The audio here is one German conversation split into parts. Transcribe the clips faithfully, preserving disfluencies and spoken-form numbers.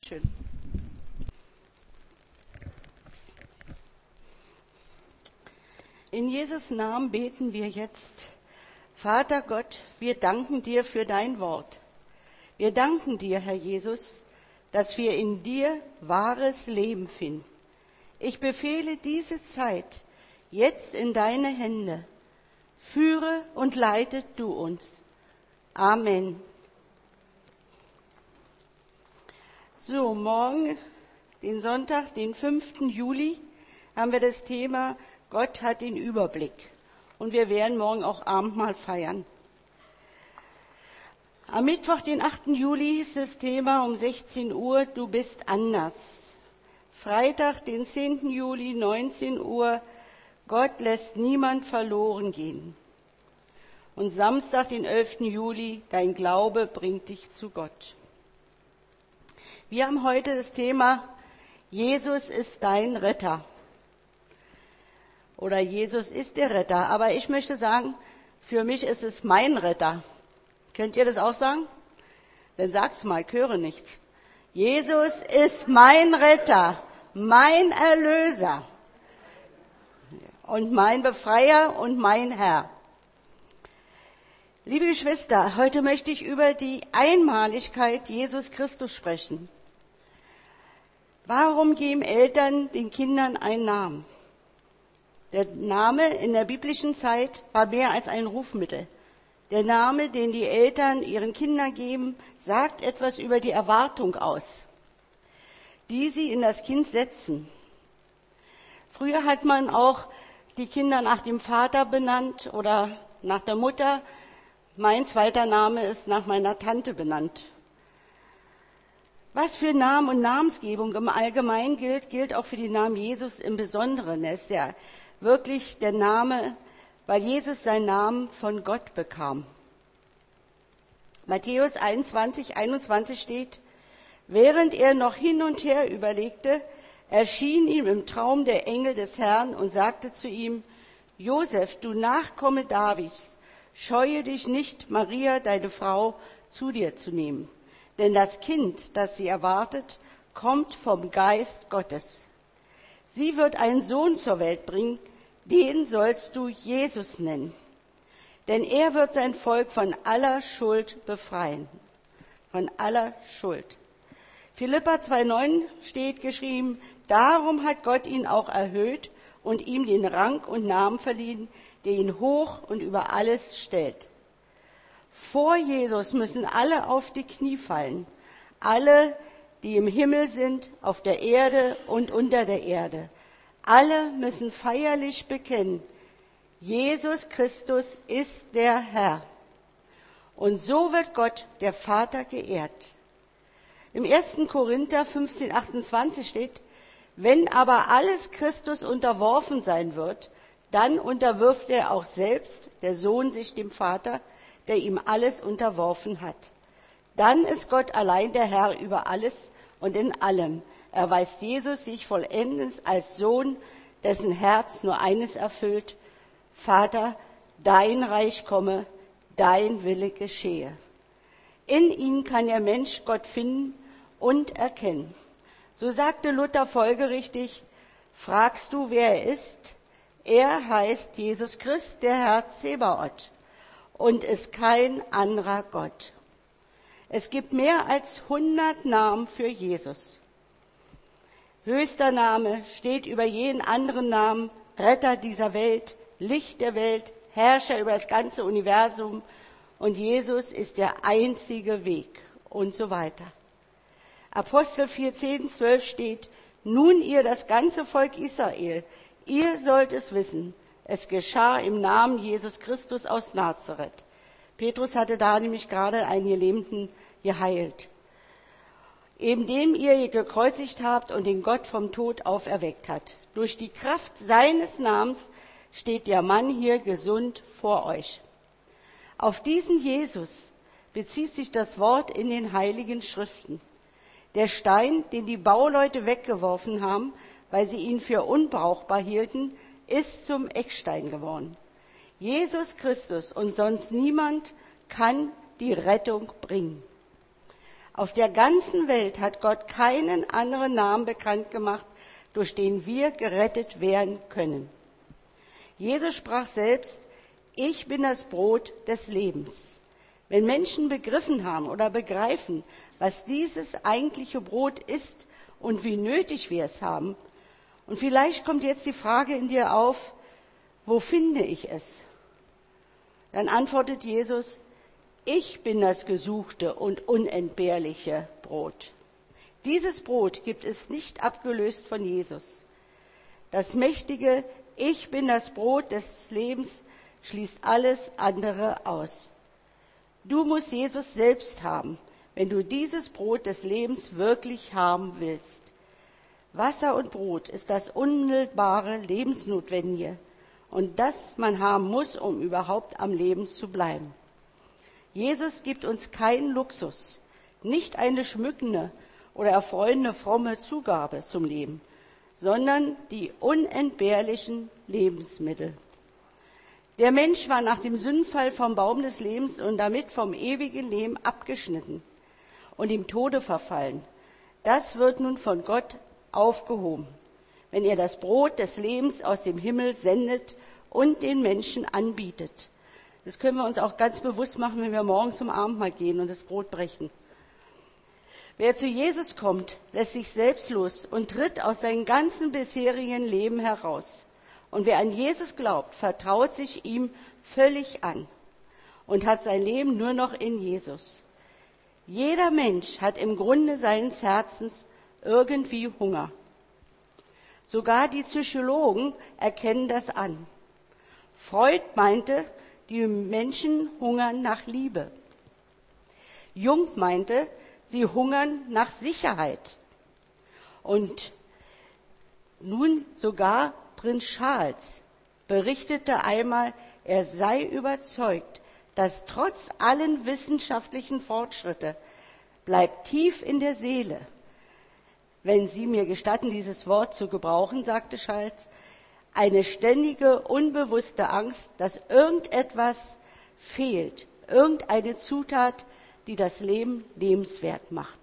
Schön. In Jesus Namen beten wir jetzt. Vater Gott, wir danken dir für dein Wort. Wir danken dir, Herr Jesus, dass wir in dir wahres Leben finden. Ich befehle diese Zeit jetzt in deine Hände. Führe und leite du uns. Amen. So, morgen, den Sonntag, den fünften Juli, haben wir das Thema Gott hat den Überblick. Und wir werden morgen auch Abendmahl feiern. Am Mittwoch, den achten Juli, ist das Thema um sechzehn Uhr, du bist anders. Freitag, den zehnten Juli, neunzehn Uhr, Gott lässt niemand verloren gehen. Und Samstag, den elften Juli, dein Glaube bringt dich zu Gott. Wir haben heute das Thema, Jesus ist dein Retter. Oder Jesus ist der Retter. Aber ich möchte sagen, für mich ist es mein Retter. Könnt ihr das auch sagen? Dann sag's mal, ich höre nichts. Jesus ist mein Retter, mein Erlöser und mein Befreier und mein Herr. Liebe Geschwister, heute möchte ich über die Einmaligkeit Jesus Christus sprechen. Warum geben Eltern den Kindern einen Namen? Der Name in der biblischen Zeit war mehr als ein Rufmittel. Der Name, den die Eltern ihren Kindern geben, sagt etwas über die Erwartung aus, die sie in das Kind setzen. Früher hat man auch die Kinder nach dem Vater benannt oder nach der Mutter. Mein zweiter Name ist nach meiner Tante benannt. Was für Namen und Namensgebung im Allgemeinen gilt, gilt auch für den Namen Jesus im Besonderen. Er ist ja wirklich der Name, weil Jesus seinen Namen von Gott bekam. Matthäus einundzwanzig, einundzwanzig steht, während er noch hin und her überlegte, erschien ihm im Traum der Engel des Herrn und sagte zu ihm, Josef, du Nachkomme Davids, scheue dich nicht, Maria, deine Frau, zu dir zu nehmen. Denn das Kind, das sie erwartet, kommt vom Geist Gottes. Sie wird einen Sohn zur Welt bringen, den sollst du Jesus nennen. Denn er wird sein Volk von aller Schuld befreien. Von aller Schuld. Philipper zwei neun steht geschrieben, darum hat Gott ihn auch erhöht und ihm den Rang und Namen verliehen, der ihn hoch und über alles stellt. Vor Jesus müssen alle auf die Knie fallen. Alle, die im Himmel sind, auf der Erde und unter der Erde. Alle müssen feierlich bekennen, Jesus Christus ist der Herr. Und so wird Gott, der Vater, geehrt. Im ersten Korinther fünfzehn, achtundzwanzig steht, wenn aber alles Christus unterworfen sein wird, dann unterwirft er auch selbst, der Sohn, sich dem Vater, der ihm alles unterworfen hat. Dann ist Gott allein der Herr über alles und in allem. Erweist Jesus sich vollends als Sohn, dessen Herz nur eines erfüllt, Vater, dein Reich komme, dein Wille geschehe. In ihm kann der Mensch Gott finden und erkennen. So sagte Luther folgerichtig, fragst du, wer er ist? Er heißt Jesus Christ, der Herr Zebaoth, und ist kein anderer Gott. Es gibt mehr als hundert Namen für Jesus. Höchster Name steht über jeden anderen Namen, Retter dieser Welt, Licht der Welt, Herrscher über das ganze Universum und Jesus ist der einzige Weg und so weiter. Apostel vier, zehn, zwölf steht, nun ihr das ganze Volk Israel, ihr sollt es wissen, es geschah im Namen Jesus Christus aus Nazareth. Petrus hatte da nämlich gerade einen Gelähmten geheilt. Eben dem ihr gekreuzigt habt und den Gott vom Tod auferweckt hat. Durch die Kraft seines Namens steht der Mann hier gesund vor euch. Auf diesen Jesus bezieht sich das Wort in den Heiligen Schriften. Der Stein, den die Bauleute weggeworfen haben, weil sie ihn für unbrauchbar hielten, ist zum Eckstein geworden. Jesus Christus und sonst niemand kann die Rettung bringen. Auf der ganzen Welt hat Gott keinen anderen Namen bekannt gemacht, durch den wir gerettet werden können. Jesus sprach selbst, ich bin das Brot des Lebens. Wenn Menschen begriffen haben oder begreifen, was dieses eigentliche Brot ist und wie nötig wir es haben, und vielleicht kommt jetzt die Frage in dir auf, wo finde ich es? Dann antwortet Jesus, ich bin das gesuchte und unentbehrliche Brot. Dieses Brot gibt es nicht abgelöst von Jesus. Das mächtige Ich bin das Brot des Lebens schließt alles andere aus. Du musst Jesus selbst haben, wenn du dieses Brot des Lebens wirklich haben willst. Wasser und Brot ist das unmittelbare Lebensnotwendige und das man haben muss, um überhaupt am Leben zu bleiben. Jesus gibt uns keinen Luxus, nicht eine schmückende oder erfreuende fromme Zugabe zum Leben, sondern die unentbehrlichen Lebensmittel. Der Mensch war nach dem Sündenfall vom Baum des Lebens und damit vom ewigen Leben abgeschnitten und im Tode verfallen. Das wird nun von Gott aufgehoben, wenn er das Brot des Lebens aus dem Himmel sendet und den Menschen anbietet. Das können wir uns auch ganz bewusst machen, wenn wir morgens zum Abendmahl gehen und das Brot brechen. Wer zu Jesus kommt, lässt sich selbstlos und tritt aus seinem ganzen bisherigen Leben heraus. Und wer an Jesus glaubt, vertraut sich ihm völlig an und hat sein Leben nur noch in Jesus. Jeder Mensch hat im Grunde seines Herzens irgendwie Hunger. Sogar die Psychologen erkennen das an. Freud meinte, die Menschen hungern nach Liebe. Jung meinte, sie hungern nach Sicherheit. Und nun sogar Prinz Charles berichtete einmal, er sei überzeugt, dass trotz allen wissenschaftlichen Fortschritte bleibt tief in der Seele, wenn Sie mir gestatten, dieses Wort zu gebrauchen, sagte Charles, eine ständige, unbewusste Angst, dass irgendetwas fehlt, irgendeine Zutat, die das Leben lebenswert macht.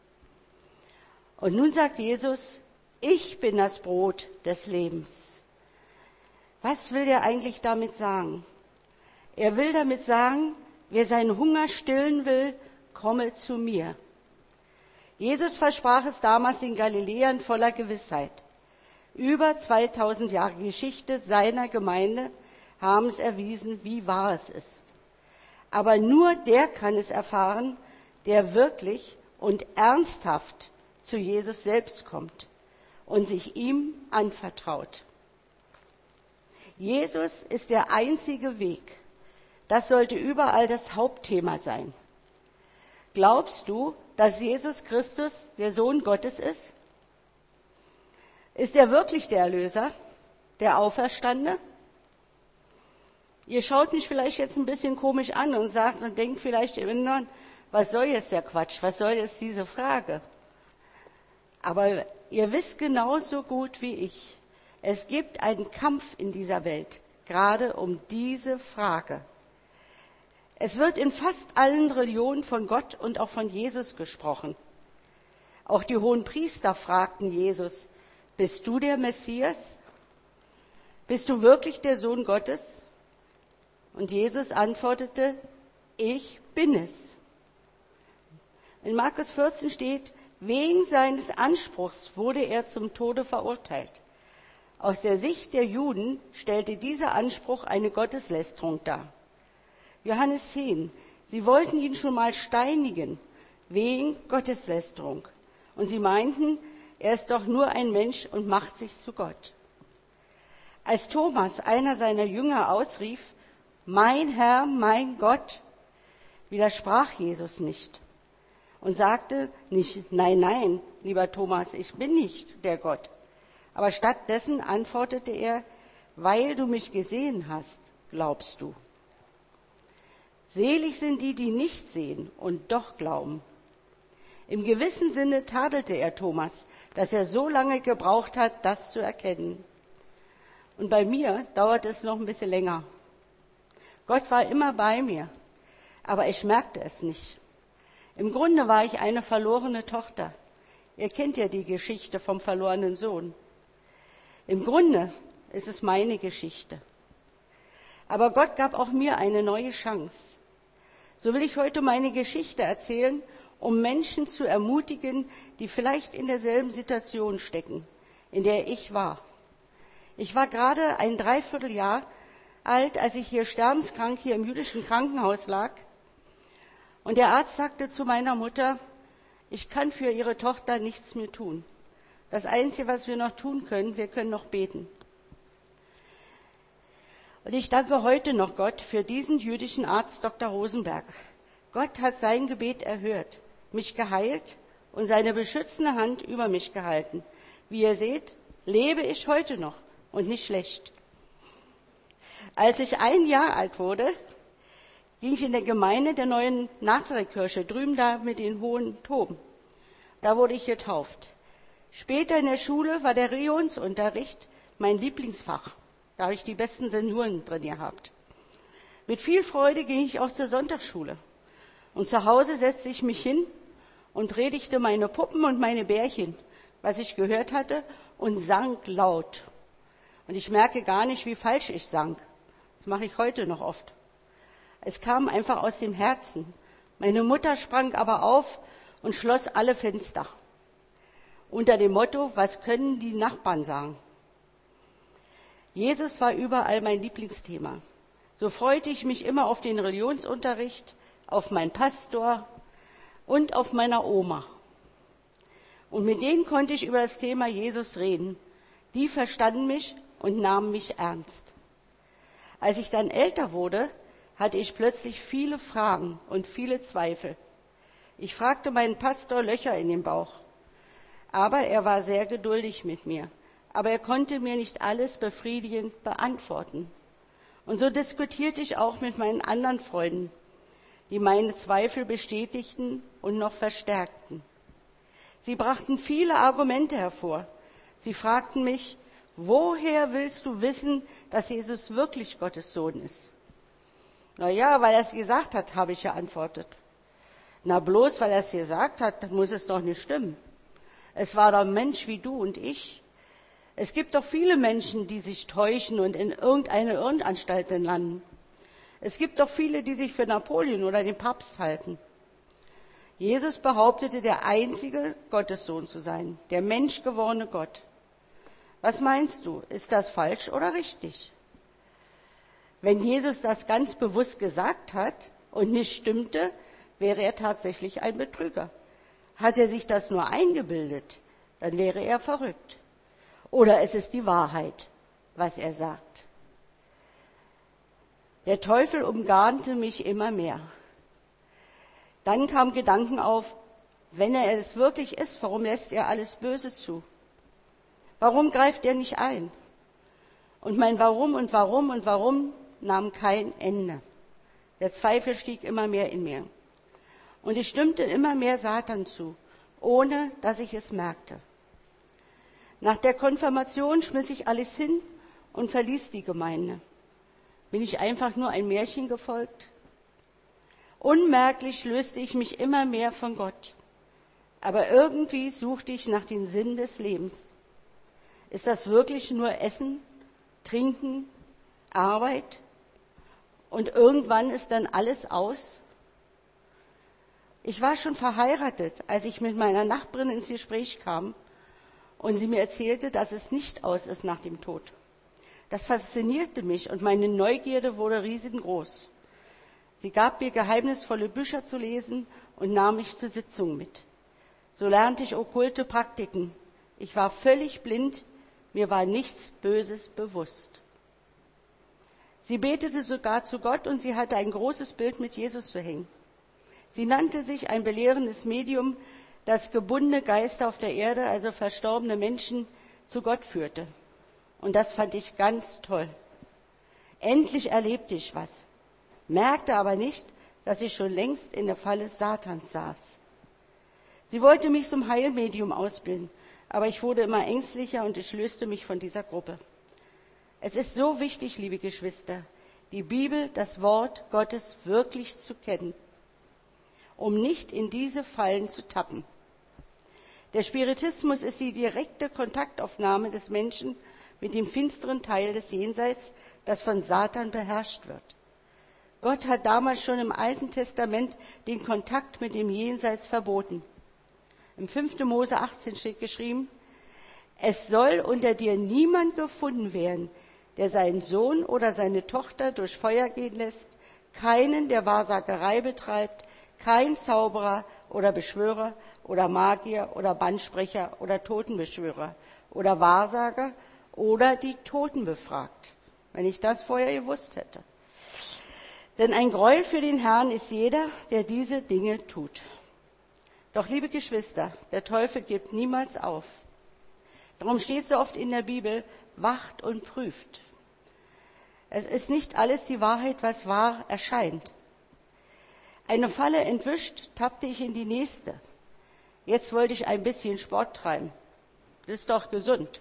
Und nun sagt Jesus, ich bin das Brot des Lebens. Was will er eigentlich damit sagen? Er will damit sagen, wer seinen Hunger stillen will, komme zu mir. Jesus versprach es damals den Galiläern voller Gewissheit. Über zweitausend Jahre Geschichte seiner Gemeinde haben es erwiesen, wie wahr es ist. Aber nur der kann es erfahren, der wirklich und ernsthaft zu Jesus selbst kommt und sich ihm anvertraut. Jesus ist der einzige Weg. Das sollte überall das Hauptthema sein. Glaubst du, dass Jesus Christus der Sohn Gottes ist? Ist er wirklich der Erlöser, der Auferstandene? Ihr schaut mich vielleicht jetzt ein bisschen komisch an und sagt und denkt vielleicht im Inneren, was soll jetzt der Quatsch, was soll jetzt diese Frage? Aber ihr wisst genauso gut wie ich, es gibt einen Kampf in dieser Welt, gerade um diese Frage. Es wird in fast allen Religionen von Gott und auch von Jesus gesprochen. Auch die hohen Priester fragten Jesus, bist du der Messias? Bist du wirklich der Sohn Gottes? Und Jesus antwortete, ich bin es. In Markus vierzehn steht, wegen seines Anspruchs wurde er zum Tode verurteilt. Aus der Sicht der Juden stellte dieser Anspruch eine Gotteslästerung dar. Johannes zehn, sie wollten ihn schon mal steinigen, wegen Gotteslästerung. Und sie meinten, er ist doch nur ein Mensch und macht sich zu Gott. Als Thomas, einer seiner Jünger, ausrief, mein Herr, mein Gott, widersprach Jesus nicht und sagte nicht, nein, nein, lieber Thomas, ich bin nicht der Gott. Aber stattdessen antwortete er, weil du mich gesehen hast, glaubst du. Selig sind die, die nicht sehen und doch glauben. Im gewissen Sinne tadelte er Thomas, dass er so lange gebraucht hat, das zu erkennen. Und bei mir dauert es noch ein bisschen länger. Gott war immer bei mir, aber ich merkte es nicht. Im Grunde war ich eine verlorene Tochter. Ihr kennt ja die Geschichte vom verlorenen Sohn. Im Grunde ist es meine Geschichte. Aber Gott gab auch mir eine neue Chance. So will ich heute meine Geschichte erzählen, um Menschen zu ermutigen, die vielleicht in derselben Situation stecken, in der ich war. Ich war gerade ein Dreivierteljahr alt, als ich hier sterbenskrank hier im jüdischen Krankenhaus lag. Und der Arzt sagte zu meiner Mutter, ich kann für ihre Tochter nichts mehr tun. Das Einzige, was wir noch tun können, wir können noch beten. Und ich danke heute noch Gott für diesen jüdischen Arzt Doktor Rosenberg. Gott hat sein Gebet erhört, mich geheilt und seine beschützende Hand über mich gehalten. Wie ihr seht, lebe ich heute noch und nicht schlecht. Als ich ein Jahr alt wurde, ging ich in der Gemeinde der neuen Nazarethkirche, drüben da mit den hohen Toben. Da wurde ich getauft. Später in der Schule war der Religionsunterricht mein Lieblingsfach. Da habe ich die besten Senioren drin gehabt. Mit viel Freude ging ich auch zur Sonntagsschule. Und zu Hause setzte ich mich hin und predigte meine Puppen und meine Bärchen, was ich gehört hatte, und sang laut. Und ich merke gar nicht, wie falsch ich sang. Das mache ich heute noch oft. Es kam einfach aus dem Herzen. Meine Mutter sprang aber auf und schloss alle Fenster. Unter dem Motto, was können die Nachbarn sagen? Jesus war überall mein Lieblingsthema. So freute ich mich immer auf den Religionsunterricht, auf meinen Pastor und auf meiner Oma. Und mit denen konnte ich über das Thema Jesus reden. Die verstanden mich und nahmen mich ernst. Als ich dann älter wurde, hatte ich plötzlich viele Fragen und viele Zweifel. Ich fragte meinen Pastor Löcher in den Bauch. Aber er war sehr geduldig mit mir. Aber er konnte mir nicht alles befriedigend beantworten. Und so diskutierte ich auch mit meinen anderen Freunden, die meine Zweifel bestätigten und noch verstärkten. Sie brachten viele Argumente hervor. Sie fragten mich, woher willst du wissen, dass Jesus wirklich Gottes Sohn ist? Na ja, weil er es gesagt hat, habe ich geantwortet. Na bloß, weil er es gesagt hat, muss es doch nicht stimmen. Es war doch ein Mensch wie du und ich. Es gibt doch viele Menschen, die sich täuschen und in irgendeine Irrenanstalt landen. Es gibt doch viele, die sich für Napoleon oder den Papst halten. Jesus behauptete, der einzige Gottessohn zu sein, der menschgewordene Gott. Was meinst du, ist das falsch oder richtig? Wenn Jesus das ganz bewusst gesagt hat und nicht stimmte, wäre er tatsächlich ein Betrüger. Hat er sich das nur eingebildet, dann wäre er verrückt. Oder es ist die Wahrheit, was er sagt. Der Teufel umgarnte mich immer mehr. Dann kamen Gedanken auf, wenn er es wirklich ist, warum lässt er alles Böse zu? Warum greift er nicht ein? Und mein Warum und Warum und Warum nahm kein Ende. Der Zweifel stieg immer mehr in mir. Und ich stimmte immer mehr Satan zu, ohne dass ich es merkte. Nach der Konfirmation schmiss ich alles hin und verließ die Gemeinde. Bin ich einfach nur ein Märchen gefolgt? Unmerklich löste ich mich immer mehr von Gott. Aber irgendwie suchte ich nach dem Sinn des Lebens. Ist das wirklich nur Essen, Trinken, Arbeit? Und irgendwann ist dann alles aus? Ich war schon verheiratet, als ich mit meiner Nachbarin ins Gespräch kam und sie mir erzählte, dass es nicht aus ist nach dem Tod. Das faszinierte mich und meine Neugierde wurde riesengroß. Sie gab mir geheimnisvolle Bücher zu lesen und nahm mich zur Sitzung mit. So lernte ich okkulte Praktiken. Ich war völlig blind, mir war nichts Böses bewusst. Sie betete sogar zu Gott und sie hatte ein großes Bild mit Jesus zu hängen. Sie nannte sich ein belehrendes Medium, das gebundene Geister auf der Erde, also verstorbene Menschen, zu Gott führte. Und das fand ich ganz toll. Endlich erlebte ich was, merkte aber nicht, dass ich schon längst in der Falle Satans saß. Sie wollte mich zum Heilmedium ausbilden, aber ich wurde immer ängstlicher und ich löste mich von dieser Gruppe. Es ist so wichtig, liebe Geschwister, die Bibel, das Wort Gottes wirklich zu kennen. um nicht in diese Fallen zu tappen. Der Spiritismus ist die direkte Kontaktaufnahme des Menschen mit dem finsteren Teil des Jenseits, das von Satan beherrscht wird. Gott hat damals schon im Alten Testament den Kontakt mit dem Jenseits verboten. Im fünften Mose achtzehn steht geschrieben, es soll unter dir niemand gefunden werden, der seinen Sohn oder seine Tochter durch Feuer gehen lässt, keinen, der Wahrsagerei betreibt, kein Zauberer oder Beschwörer oder Magier oder Bandsprecher oder Totenbeschwörer oder Wahrsager oder die Toten befragt, wenn ich das vorher gewusst hätte. Denn ein Gräuel für den Herrn ist jeder, der diese Dinge tut. Doch, liebe Geschwister, der Teufel gibt niemals auf. Darum steht so oft in der Bibel, wacht und prüft. Es ist nicht alles die Wahrheit, was wahr erscheint. Eine Falle entwischt, tappte ich in die nächste. Jetzt wollte ich ein bisschen Sport treiben. Das ist doch gesund.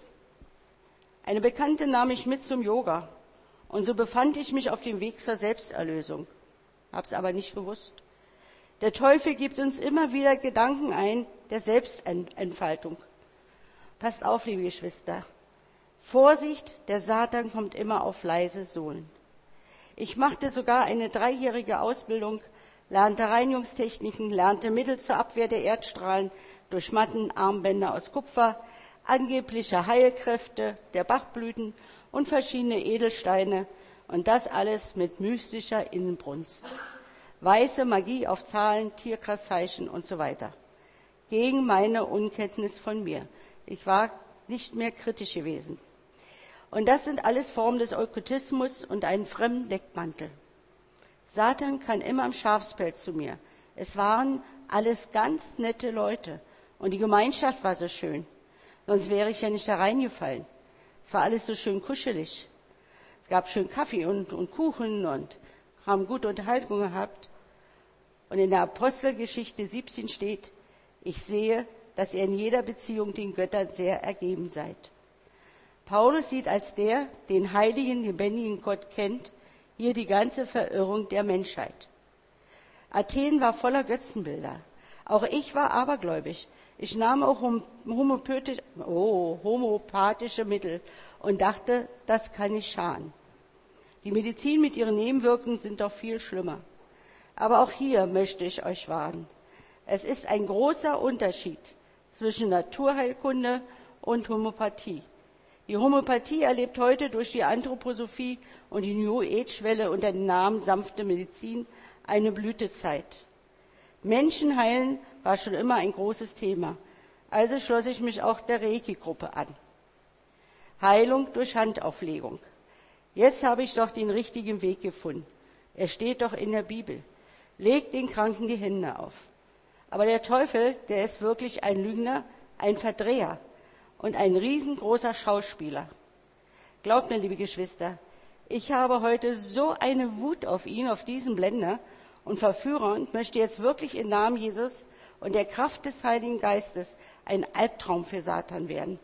Eine Bekannte nahm mich mit zum Yoga. Und so befand ich mich auf dem Weg zur Selbsterlösung. Hab's aber nicht gewusst. Der Teufel gibt uns immer wieder Gedanken ein der Selbstentfaltung. Passt auf, liebe Geschwister. Vorsicht, der Satan kommt immer auf leise Sohlen. Ich machte sogar eine dreijährige Ausbildung, lernte Reinigungstechniken, lernte Mittel zur Abwehr der Erdstrahlen durch Matten, Armbänder aus Kupfer, angebliche Heilkräfte der Bachblüten und verschiedene Edelsteine und das alles mit mystischer Inbrunst. Weiße Magie auf Zahlen, Tierkreiszeichen und so weiter. Gegen meine Unkenntnis von mir. Ich war nicht mehr kritisch gewesen. Und das sind alles Formen des Okkultismus und einen fremden Deckmantel. Satan kam immer im Schafspelz zu mir. Es waren alles ganz nette Leute und die Gemeinschaft war so schön. Sonst wäre ich ja nicht da reingefallen. Es war alles so schön kuschelig. Es gab schön Kaffee und, und Kuchen und haben gute Unterhaltung gehabt. Und in der Apostelgeschichte siebzehn steht, ich sehe, dass ihr in jeder Beziehung den Göttern sehr ergeben seid. Paulus sieht als der, den heiligen, lebendigen Gott kennt, hier die ganze Verirrung der Menschheit. Athen war voller Götzenbilder. Auch ich war abergläubig. Ich nahm auch homöopathische, oh, homöopathische Mittel und dachte, das kann nicht schaden. Die Medizin mit ihren Nebenwirkungen sind doch viel schlimmer. Aber auch hier möchte ich euch warnen. Es ist ein großer Unterschied zwischen Naturheilkunde und Homöopathie. Die Homöopathie erlebt heute durch die Anthroposophie und die New Age-Welle unter dem Namen sanfte Medizin eine Blütezeit. Menschen heilen war schon immer ein großes Thema. Also schloss ich mich auch der Reiki-Gruppe an. Heilung durch Handauflegung. Jetzt habe ich doch den richtigen Weg gefunden. Er steht doch in der Bibel. Legt den Kranken die Hände auf. Aber der Teufel, der ist wirklich ein Lügner, ein Verdreher und ein riesengroßer Schauspieler. Glaubt mir, liebe Geschwister, ich habe heute so eine Wut auf ihn, auf diesen Blender und Verführer und möchte jetzt wirklich im Namen Jesus und der Kraft des Heiligen Geistes ein Albtraum für Satan werden.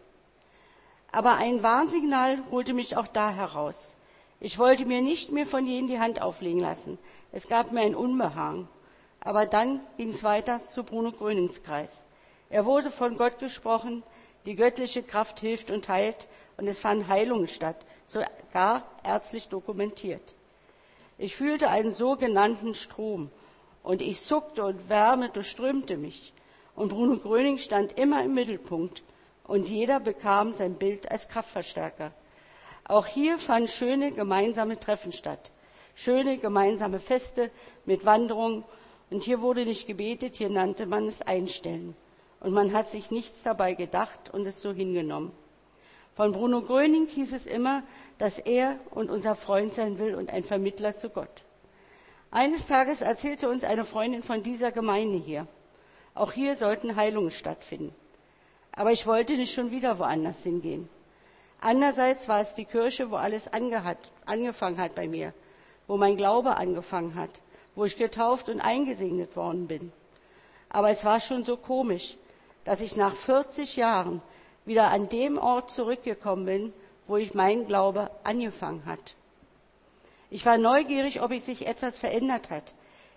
Aber ein Warnsignal holte mich auch da heraus. Ich wollte mir nicht mehr von jenen die Hand auflegen lassen. Es gab mir ein Unbehagen. Aber dann ging es weiter zu Bruno Grönings Kreis. Er wurde von Gott gesprochen, die göttliche Kraft hilft und heilt und es fanden Heilungen statt, sogar ärztlich dokumentiert. Ich fühlte einen sogenannten Strom und ich zuckte und Wärme durchströmte mich. Und Bruno Gröning stand immer im Mittelpunkt und jeder bekam sein Bild als Kraftverstärker. Auch hier fanden schöne gemeinsame Treffen statt, schöne gemeinsame Feste mit Wanderungen. Und hier wurde nicht gebetet, hier nannte man es Einstellen. Und man hat sich nichts dabei gedacht und es so hingenommen. Von Bruno Gröning hieß es immer, dass er und unser Freund sein will und ein Vermittler zu Gott. Eines Tages erzählte uns eine Freundin von dieser Gemeinde hier. Auch hier sollten Heilungen stattfinden. Aber ich wollte nicht schon wieder woanders hingehen. Andererseits war es die Kirche, wo alles angehat, angefangen hat bei mir, wo mein Glaube angefangen hat, wo ich getauft und eingesegnet worden bin. Aber es war schon so komisch, dass ich nach vierzig Jahren wieder an dem Ort zurückgekommen bin, wo ich mein Glaube angefangen hat. Ich war neugierig, ob sich etwas verändert hat.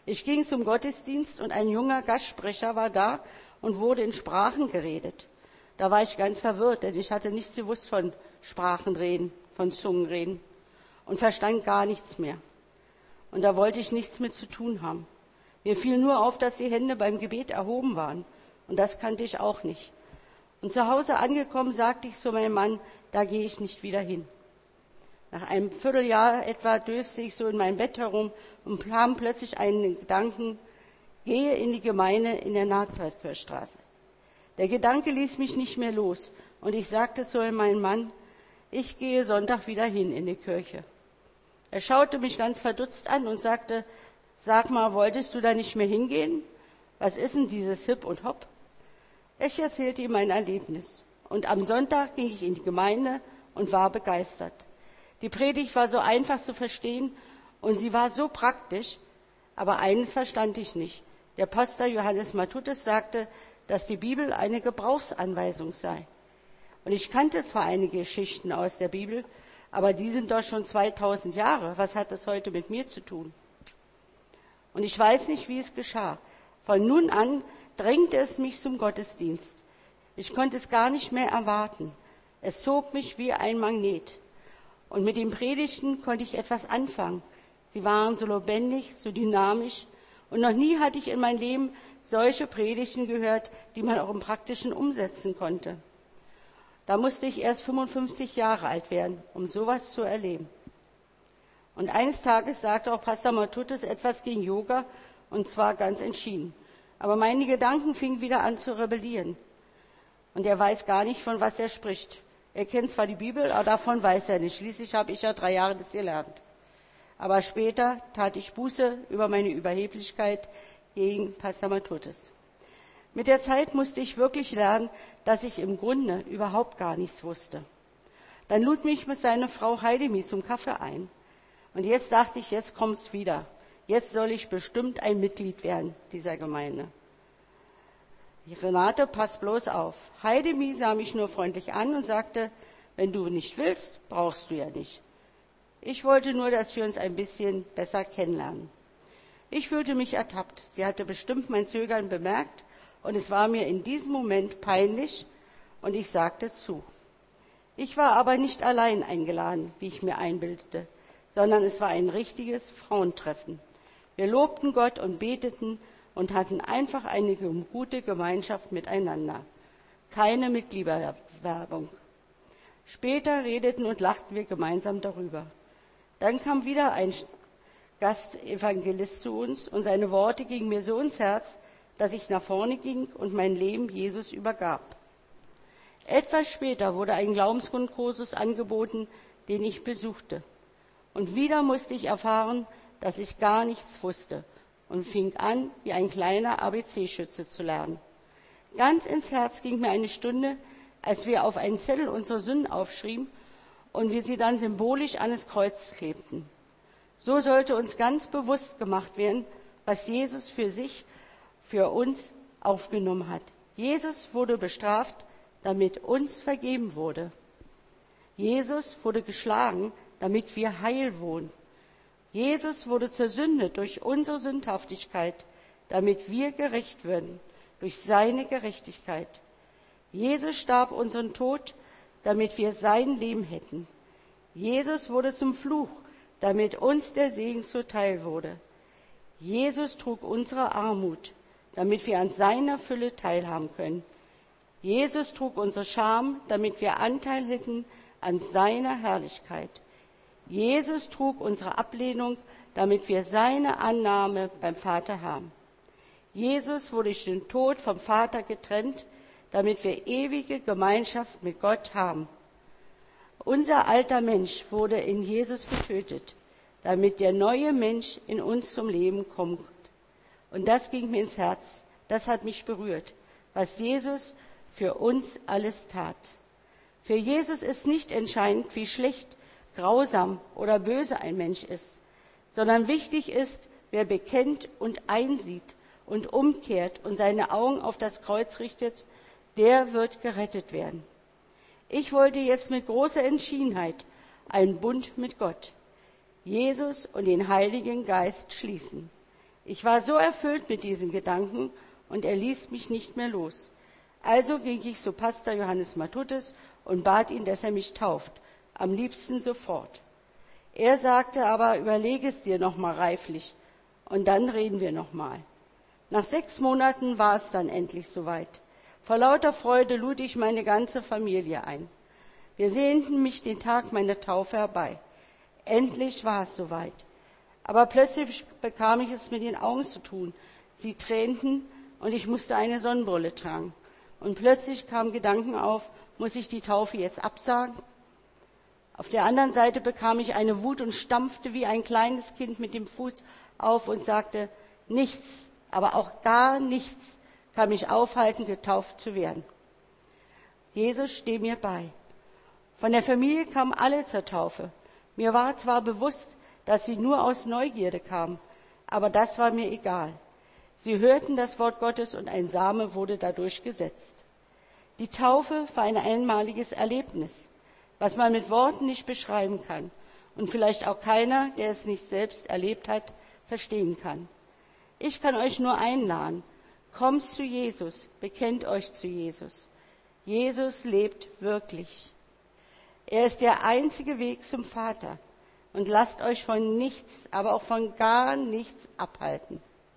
Ich ging zum Gottesdienst und ein junger Gastsprecher war da und wurde in Sprachen geredet. Da war ich ganz verwirrt, denn ich hatte nichts gewusst von Sprachenreden, von Zungenreden und verstand gar nichts mehr. Und da wollte ich nichts mit zu tun haben. Mir fiel nur auf, dass die Hände beim Gebet erhoben waren. Und das kannte ich auch nicht. Und zu Hause angekommen, sagte ich zu meinem Mann, da gehe ich nicht wieder hin. Nach einem Vierteljahr etwa döste ich so in meinem Bett herum und bekam plötzlich einen Gedanken, gehe in die Gemeinde in der Nazareth-Kirchstraße. Der Gedanke ließ mich nicht mehr los und ich sagte zu meinem Mann, ich gehe Sonntag wieder hin in die Kirche. Er schaute mich ganz verdutzt an und sagte, sag mal, wolltest du da nicht mehr hingehen? Was ist denn dieses Hip und Hop? Ich erzählte ihm mein Erlebnis und am Sonntag ging ich in die Gemeinde und war begeistert. Die Predigt war so einfach zu verstehen und sie war so praktisch, aber eines verstand ich nicht. Der Pastor Johannes Matthutes sagte, dass die Bibel eine Gebrauchsanweisung sei. Und ich kannte zwar einige Geschichten aus der Bibel, aber die sind doch schon zweitausend Jahre. Was hat das heute mit mir zu tun? Und ich weiß nicht, wie es geschah. Von nun an drängte es mich zum Gottesdienst. Ich konnte es gar nicht mehr erwarten. Es zog mich wie ein Magnet. Und mit den Predigten konnte ich etwas anfangen. Sie waren so lebendig, so dynamisch. Und noch nie hatte ich in meinem Leben solche Predigten gehört, die man auch im Praktischen umsetzen konnte. Da musste ich erst fünfundfünfzig Jahre alt werden, um sowas zu erleben. Und eines Tages sagte auch Pastor Matthutes etwas gegen Yoga, und zwar ganz entschieden. Aber meine Gedanken fingen wieder an zu rebellieren. Und er weiß gar nicht, von was er spricht. Er kennt zwar die Bibel, aber davon weiß er nicht. Schließlich habe ich ja drei Jahre das gelernt. Aber später tat ich Buße über meine Überheblichkeit gegen Pastor Matthutes. Mit der Zeit musste ich wirklich lernen, dass ich im Grunde überhaupt gar nichts wusste. Dann lud mich mit seiner Frau Heidemi zum Kaffee ein. Und jetzt dachte ich, jetzt kommt's wieder. Jetzt soll ich bestimmt ein Mitglied werden dieser Gemeinde. Renate, pass bloß auf. Heidemi sah mich nur freundlich an und sagte, wenn du nicht willst, brauchst du ja nicht. Ich wollte nur, dass wir uns ein bisschen besser kennenlernen. Ich fühlte mich ertappt. Sie hatte bestimmt mein Zögern bemerkt und es war mir in diesem Moment peinlich und ich sagte zu. Ich war aber nicht allein eingeladen, wie ich mir einbildete, sondern es war ein richtiges Frauentreffen. Wir lobten Gott und beteten und hatten einfach eine gute Gemeinschaft miteinander. Keine Mitgliederwerbung. Später redeten und lachten wir gemeinsam darüber. Dann kam wieder ein Gastevangelist zu uns und seine Worte gingen mir so ins Herz, dass ich nach vorne ging und mein Leben Jesus übergab. Etwas später wurde ein Glaubensgrundkursus angeboten, den ich besuchte. Und wieder musste ich erfahren, dass ich gar nichts wusste und fing an, wie ein kleiner A B C-Schütze zu lernen. Ganz ins Herz ging mir eine Stunde, als wir auf einen Zettel unsere Sünden aufschrieben und wir sie dann symbolisch an das Kreuz klebten. So sollte uns ganz bewusst gemacht werden, was Jesus für sich, für uns aufgenommen hat. Jesus wurde bestraft, damit uns vergeben wurde. Jesus wurde geschlagen, damit wir heil wurden. Jesus wurde zur Sünde durch unsere Sündhaftigkeit, damit wir gerecht werden, durch seine Gerechtigkeit. Jesus starb unseren Tod, damit wir sein Leben hätten. Jesus wurde zum Fluch, damit uns der Segen zuteil wurde. Jesus trug unsere Armut, damit wir an seiner Fülle teilhaben können. Jesus trug unsere Scham, damit wir Anteil hätten an seiner Herrlichkeit. Jesus trug unsere Ablehnung, damit wir seine Annahme beim Vater haben. Jesus wurde durch den Tod vom Vater getrennt, damit wir ewige Gemeinschaft mit Gott haben. Unser alter Mensch wurde in Jesus getötet, damit der neue Mensch in uns zum Leben kommt. Und das ging mir ins Herz, das hat mich berührt, was Jesus für uns alles tat. Für Jesus ist nicht entscheidend, wie schlecht, grausam oder böse ein Mensch ist, sondern wichtig ist, wer bekennt und einsieht und umkehrt und seine Augen auf das Kreuz richtet, der wird gerettet werden. Ich wollte jetzt mit großer Entschiedenheit einen Bund mit Gott, Jesus und den Heiligen Geist schließen. Ich war so erfüllt mit diesen Gedanken und er ließ mich nicht mehr los. Also ging ich zu Pastor Johannes Matthutes und bat ihn, dass er mich tauft, am liebsten sofort. Er sagte aber, überlege es dir noch mal reiflich und dann reden wir noch mal. Nach sechs Monaten war es dann endlich soweit. Vor lauter Freude lud ich meine ganze Familie ein. Wir sehnten mich den Tag meiner Taufe herbei. Endlich war es soweit. Aber plötzlich bekam ich es mit den Augen zu tun. Sie tränten und ich musste eine Sonnenbrille tragen. Und plötzlich kamen Gedanken auf, muss ich die Taufe jetzt absagen? Auf der anderen Seite bekam ich eine Wut und stampfte wie ein kleines Kind mit dem Fuß auf und sagte, nichts, aber auch gar nichts kann mich aufhalten, getauft zu werden. Jesus, steh mir bei. Von der Familie kamen alle zur Taufe. Mir war zwar bewusst, dass sie nur aus Neugierde kamen, aber das war mir egal. Sie hörten das Wort Gottes und ein Same wurde dadurch gesetzt. Die Taufe war ein einmaliges Erlebnis, was man mit Worten nicht beschreiben kann und vielleicht auch keiner, der es nicht selbst erlebt hat, verstehen kann. Ich kann euch nur einladen, kommt zu Jesus, bekennt euch zu Jesus. Jesus lebt wirklich. Er ist der einzige Weg zum Vater und lasst euch von nichts, aber auch von gar nichts abhalten.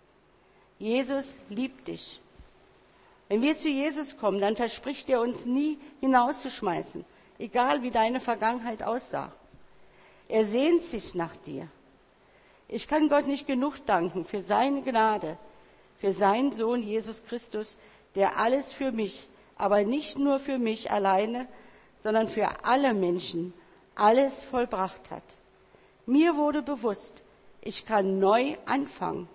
Jesus liebt dich. Wenn wir zu Jesus kommen, dann verspricht er uns nie hinauszuschmeißen, egal wie deine Vergangenheit aussah. Er sehnt sich nach dir. Ich kann Gott nicht genug danken für seine Gnade, für seinen Sohn Jesus Christus, der alles für mich, aber nicht nur für mich alleine, sondern für alle Menschen alles vollbracht hat. Mir wurde bewusst, ich kann neu anfangen.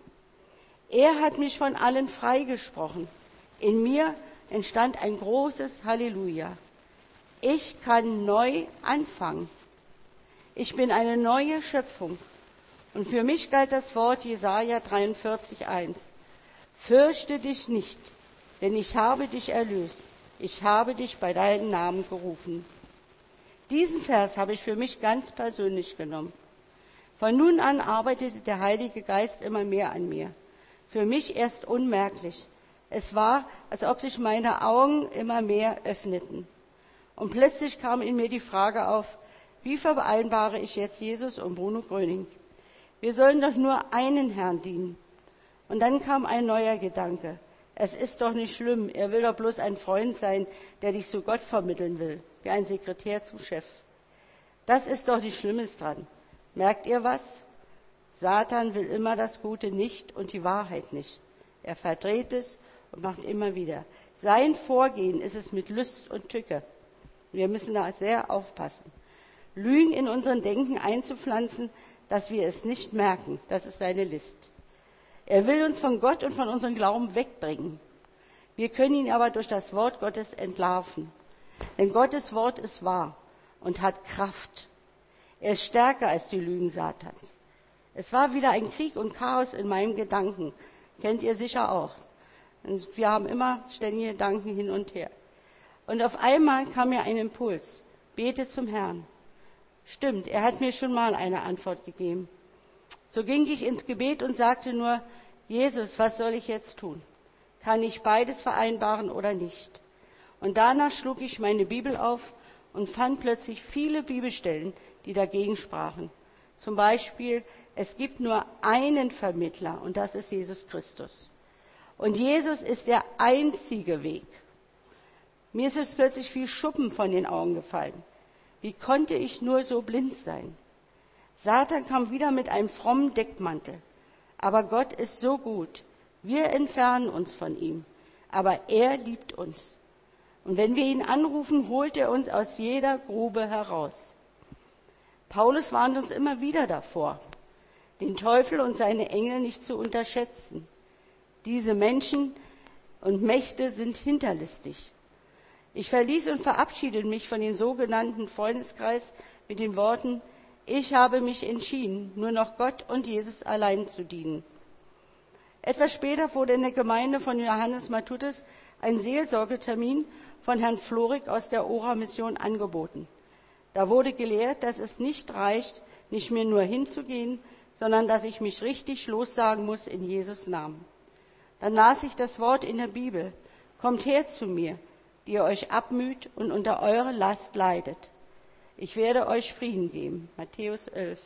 Er hat mich von allen freigesprochen. In mir entstand ein großes Halleluja. Ich kann neu anfangen. Ich bin eine neue Schöpfung. Und für mich galt das Wort Jesaja dreiundvierzig, eins. Fürchte dich nicht, denn ich habe dich erlöst. Ich habe dich bei deinem Namen gerufen. Diesen Vers habe ich für mich ganz persönlich genommen. Von nun an arbeitete der Heilige Geist immer mehr an mir. Für mich erst unmerklich. Es war, als ob sich meine Augen immer mehr öffneten. Und plötzlich kam in mir die Frage auf, wie vereinbare ich jetzt Jesus und Bruno Gröning? Wir sollen doch nur einen Herrn dienen. Und dann kam ein neuer Gedanke. Es ist doch nicht schlimm, er will doch bloß ein Freund sein, der dich zu Gott vermitteln will, wie ein Sekretär zum Chef. Das ist doch nichts Schlimmes dran. Merkt ihr was? Satan will immer das Gute nicht und die Wahrheit nicht. Er verdreht es und macht immer wieder. Sein Vorgehen ist es mit Lust und Tücke. Wir müssen da sehr aufpassen. Lügen in unseren Denken einzupflanzen, dass wir es nicht merken, das ist seine List. Er will uns von Gott und von unserem Glauben wegbringen. Wir können ihn aber durch das Wort Gottes entlarven. Denn Gottes Wort ist wahr und hat Kraft. Er ist stärker als die Lügen Satans. Es war wieder ein Krieg und Chaos in meinem Gedanken. Kennt ihr sicher auch. Und wir haben immer ständige Gedanken hin und her. Und auf einmal kam mir ein Impuls. Bete zum Herrn. Stimmt, er hat mir schon mal eine Antwort gegeben. So ging ich ins Gebet und sagte nur, Jesus, was soll ich jetzt tun? Kann ich beides vereinbaren oder nicht? Und danach schlug ich meine Bibel auf und fand plötzlich viele Bibelstellen, die dagegen sprachen. Zum Beispiel, es gibt nur einen Vermittler und das ist Jesus Christus. Und Jesus ist der einzige Weg. Mir ist es plötzlich wie Schuppen von den Augen gefallen. Wie konnte ich nur so blind sein? Satan kam wieder mit einem frommen Deckmantel. Aber Gott ist so gut. Wir entfernen uns von ihm. Aber er liebt uns. Und wenn wir ihn anrufen, holt er uns aus jeder Grube heraus. Paulus warnt uns immer wieder davor, den Teufel und seine Engel nicht zu unterschätzen. Diese Menschen und Mächte sind hinterlistig. Ich verließ und verabschiedete mich von dem sogenannten Freundeskreis mit den Worten, ich habe mich entschieden, nur noch Gott und Jesus allein zu dienen. Etwas später wurde in der Gemeinde von Johannes Matthutes ein Seelsorgetermin von Herrn Florig aus der Ora-Mission angeboten. Da wurde gelehrt, dass es nicht reicht, nicht mehr nur hinzugehen, sondern dass ich mich richtig lossagen muss in Jesus Namen. Dann las ich das Wort in der Bibel: Kommt her zu mir, die ihr euch abmüht und unter eure Last leidet. Ich werde euch Frieden geben. Matthäus elf.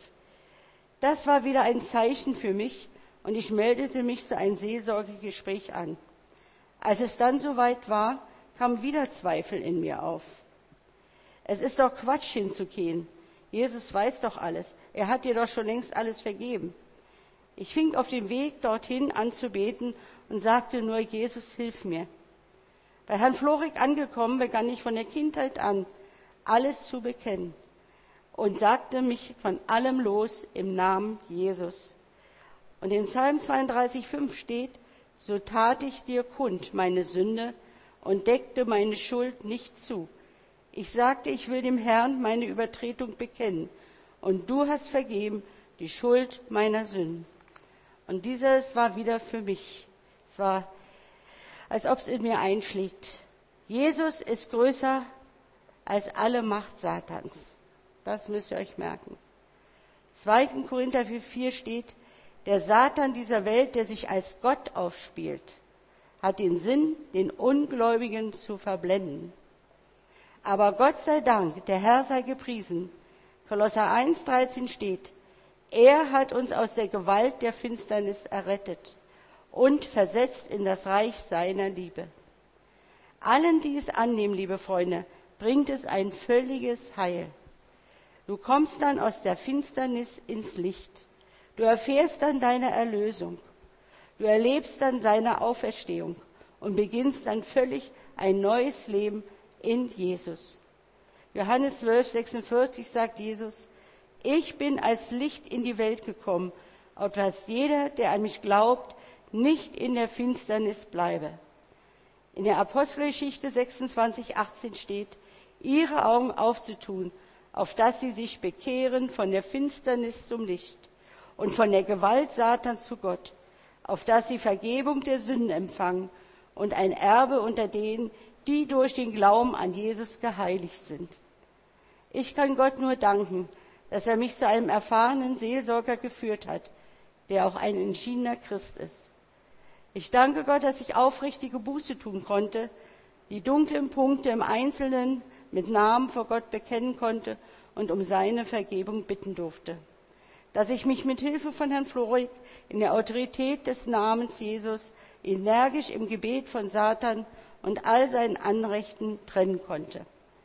Das war wieder ein Zeichen für mich und ich meldete mich zu einem Seelsorgegespräch an. Als es dann soweit war, kamen wieder Zweifel in mir auf. Es ist doch Quatsch hinzugehen. Jesus weiß doch alles. Er hat dir doch schon längst alles vergeben. Ich fing auf dem Weg dorthin an zu beten und sagte nur: Jesus, hilf mir. Bei Herrn Florik angekommen, begann ich von der Kindheit an alles zu bekennen und sagte mich von allem los im Namen Jesus. Und in Psalm zweiunddreißig fünf steht: So tat ich dir kund meine Sünde und deckte meine Schuld nicht zu. Ich sagte, ich will dem Herrn meine Übertretung bekennen, und du hast vergeben die Schuld meiner Sünden. Und dieses war wieder für mich. Es war, als ob es in mir einschlägt. Jesus ist größer als alle Macht Satans. Das müsst ihr euch merken. zweiter Korinther vier steht: Der Satan dieser Welt, der sich als Gott aufspielt, hat den Sinn, den Ungläubigen zu verblenden. Aber Gott sei Dank, der Herr sei gepriesen. Kolosser eins dreizehn steht: Er hat uns aus der Gewalt der Finsternis errettet und versetzt in das Reich seiner Liebe. Allen, die es annehmen, liebe Freunde, bringt es ein völliges Heil. Du kommst dann aus der Finsternis ins Licht. Du erfährst dann deine Erlösung. Du erlebst dann seine Auferstehung und beginnst dann völlig ein neues Leben in Jesus. Johannes zwölf sechsundvierzig sagt Jesus: Ich bin als Licht in die Welt gekommen, auf dass jeder, der an mich glaubt, nicht in der Finsternis bleibe. In der Apostelgeschichte sechsundzwanzig achtzehn steht: Ihre Augen aufzutun, auf dass sie sich bekehren von der Finsternis zum Licht und von der Gewalt Satans zu Gott, auf dass sie Vergebung der Sünden empfangen und ein Erbe unter denen, die durch den Glauben an Jesus geheiligt sind. Ich kann Gott nur danken, dass er mich zu einem erfahrenen Seelsorger geführt hat, der auch ein entschiedener Christ ist. Ich danke Gott, dass ich aufrichtige Buße tun konnte, die dunklen Punkte im Einzelnen mit Namen vor Gott bekennen konnte und um seine Vergebung bitten durfte. Dass ich mich mit Hilfe von Herrn Florik in der Autorität des Namens Jesus energisch im Gebet von Satan und all seinen Anrechten trennen konnte.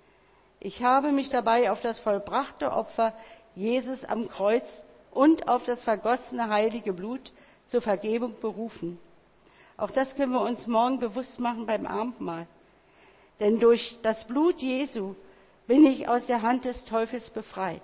Ich habe mich dabei auf das vollbrachte Opfer Jesus am Kreuz und auf das vergossene heilige Blut zur Vergebung berufen. Auch das können wir uns morgen bewusst machen beim Abendmahl. Denn durch das Blut Jesu bin ich aus der Hand des Teufels befreit.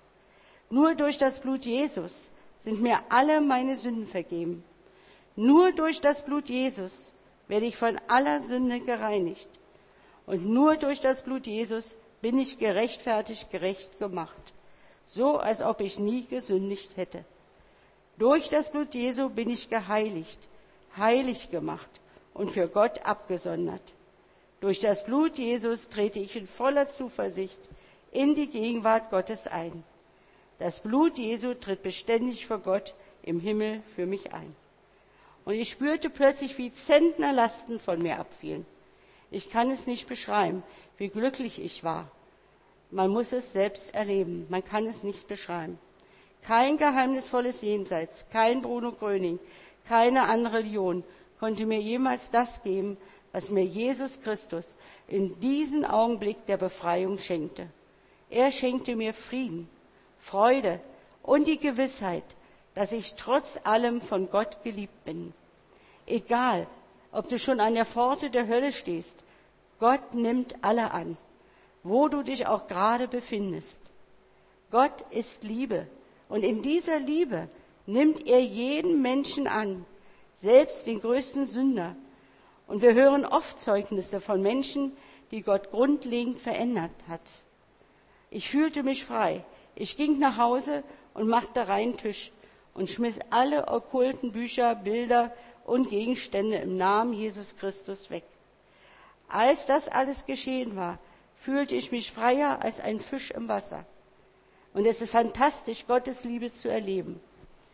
Nur durch das Blut Jesus sind mir alle meine Sünden vergeben. Nur durch das Blut Jesus werde ich von aller Sünde gereinigt. Und nur durch das Blut Jesus bin ich gerechtfertigt, gerecht gemacht. So, als ob ich nie gesündigt hätte. Durch das Blut Jesu bin ich geheiligt, heilig gemacht und für Gott abgesondert. Durch das Blut Jesus trete ich in voller Zuversicht in die Gegenwart Gottes ein. Das Blut Jesu tritt beständig vor Gott im Himmel für mich ein. Und ich spürte plötzlich, wie Zentnerlasten von mir abfielen. Ich kann es nicht beschreiben, wie glücklich ich war. Man muss es selbst erleben, man kann es nicht beschreiben. Kein geheimnisvolles Jenseits, kein Bruno Gröning, keine andere Religion konnte mir jemals das geben, was mir Jesus Christus in diesem Augenblick der Befreiung schenkte. Er schenkte mir Frieden, Freude und die Gewissheit, dass ich trotz allem von Gott geliebt bin. Egal, ob du schon an der Pforte der Hölle stehst, Gott nimmt alle an, wo du dich auch gerade befindest. Gott ist Liebe und in dieser Liebe nimmt er jeden Menschen an, selbst den größten Sünder. Und wir hören oft Zeugnisse von Menschen, die Gott grundlegend verändert hat. Ich fühlte mich frei. Ich ging nach Hause und machte reinen Tisch und schmiss alle okkulten Bücher, Bilder und Gegenstände im Namen Jesus Christus weg. Als das alles geschehen war, fühlte ich mich freier als ein Fisch im Wasser. Und es ist fantastisch, Gottes Liebe zu erleben.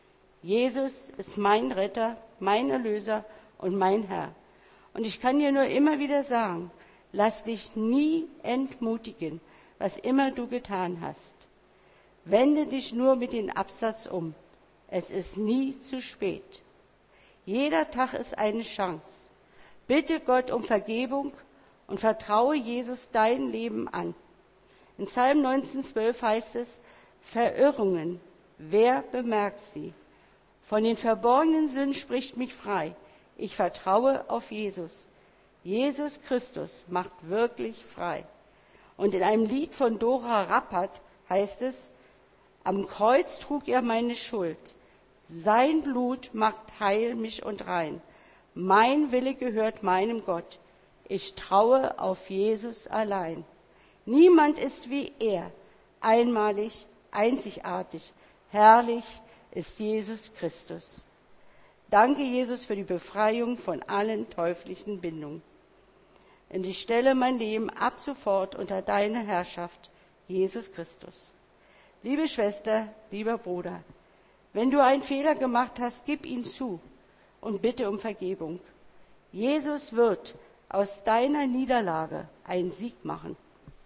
Jesus ist mein Retter, mein Erlöser und mein Herr. Und ich kann dir nur immer wieder sagen, lass dich nie entmutigen, was immer du getan hast. Wende dich nur mit dem Absatz um. Es ist nie zu spät. Jeder Tag ist eine Chance. Bitte Gott um Vergebung und vertraue Jesus dein Leben an. In Psalm neunzehn zwölf heißt es, Verirrungen, wer bemerkt sie? Von den verborgenen Sünden spricht mich frei. Ich vertraue auf Jesus. Jesus Christus macht wirklich frei. Und in einem Lied von Dora Rappert heißt es, am Kreuz trug er meine Schuld. Sein Blut macht heil mich und rein. Mein Wille gehört meinem Gott. Ich traue auf Jesus allein. Niemand ist wie er. Einmalig, einzigartig, herrlich ist Jesus Christus. Danke, Jesus, für die Befreiung von allen teuflischen Bindungen. Und ich stelle mein Leben ab sofort unter deine Herrschaft, Jesus Christus. Liebe Schwester, lieber Bruder, wenn du einen Fehler gemacht hast, gib ihn zu und bitte um Vergebung. Jesus wird aus deiner Niederlage einen Sieg machen.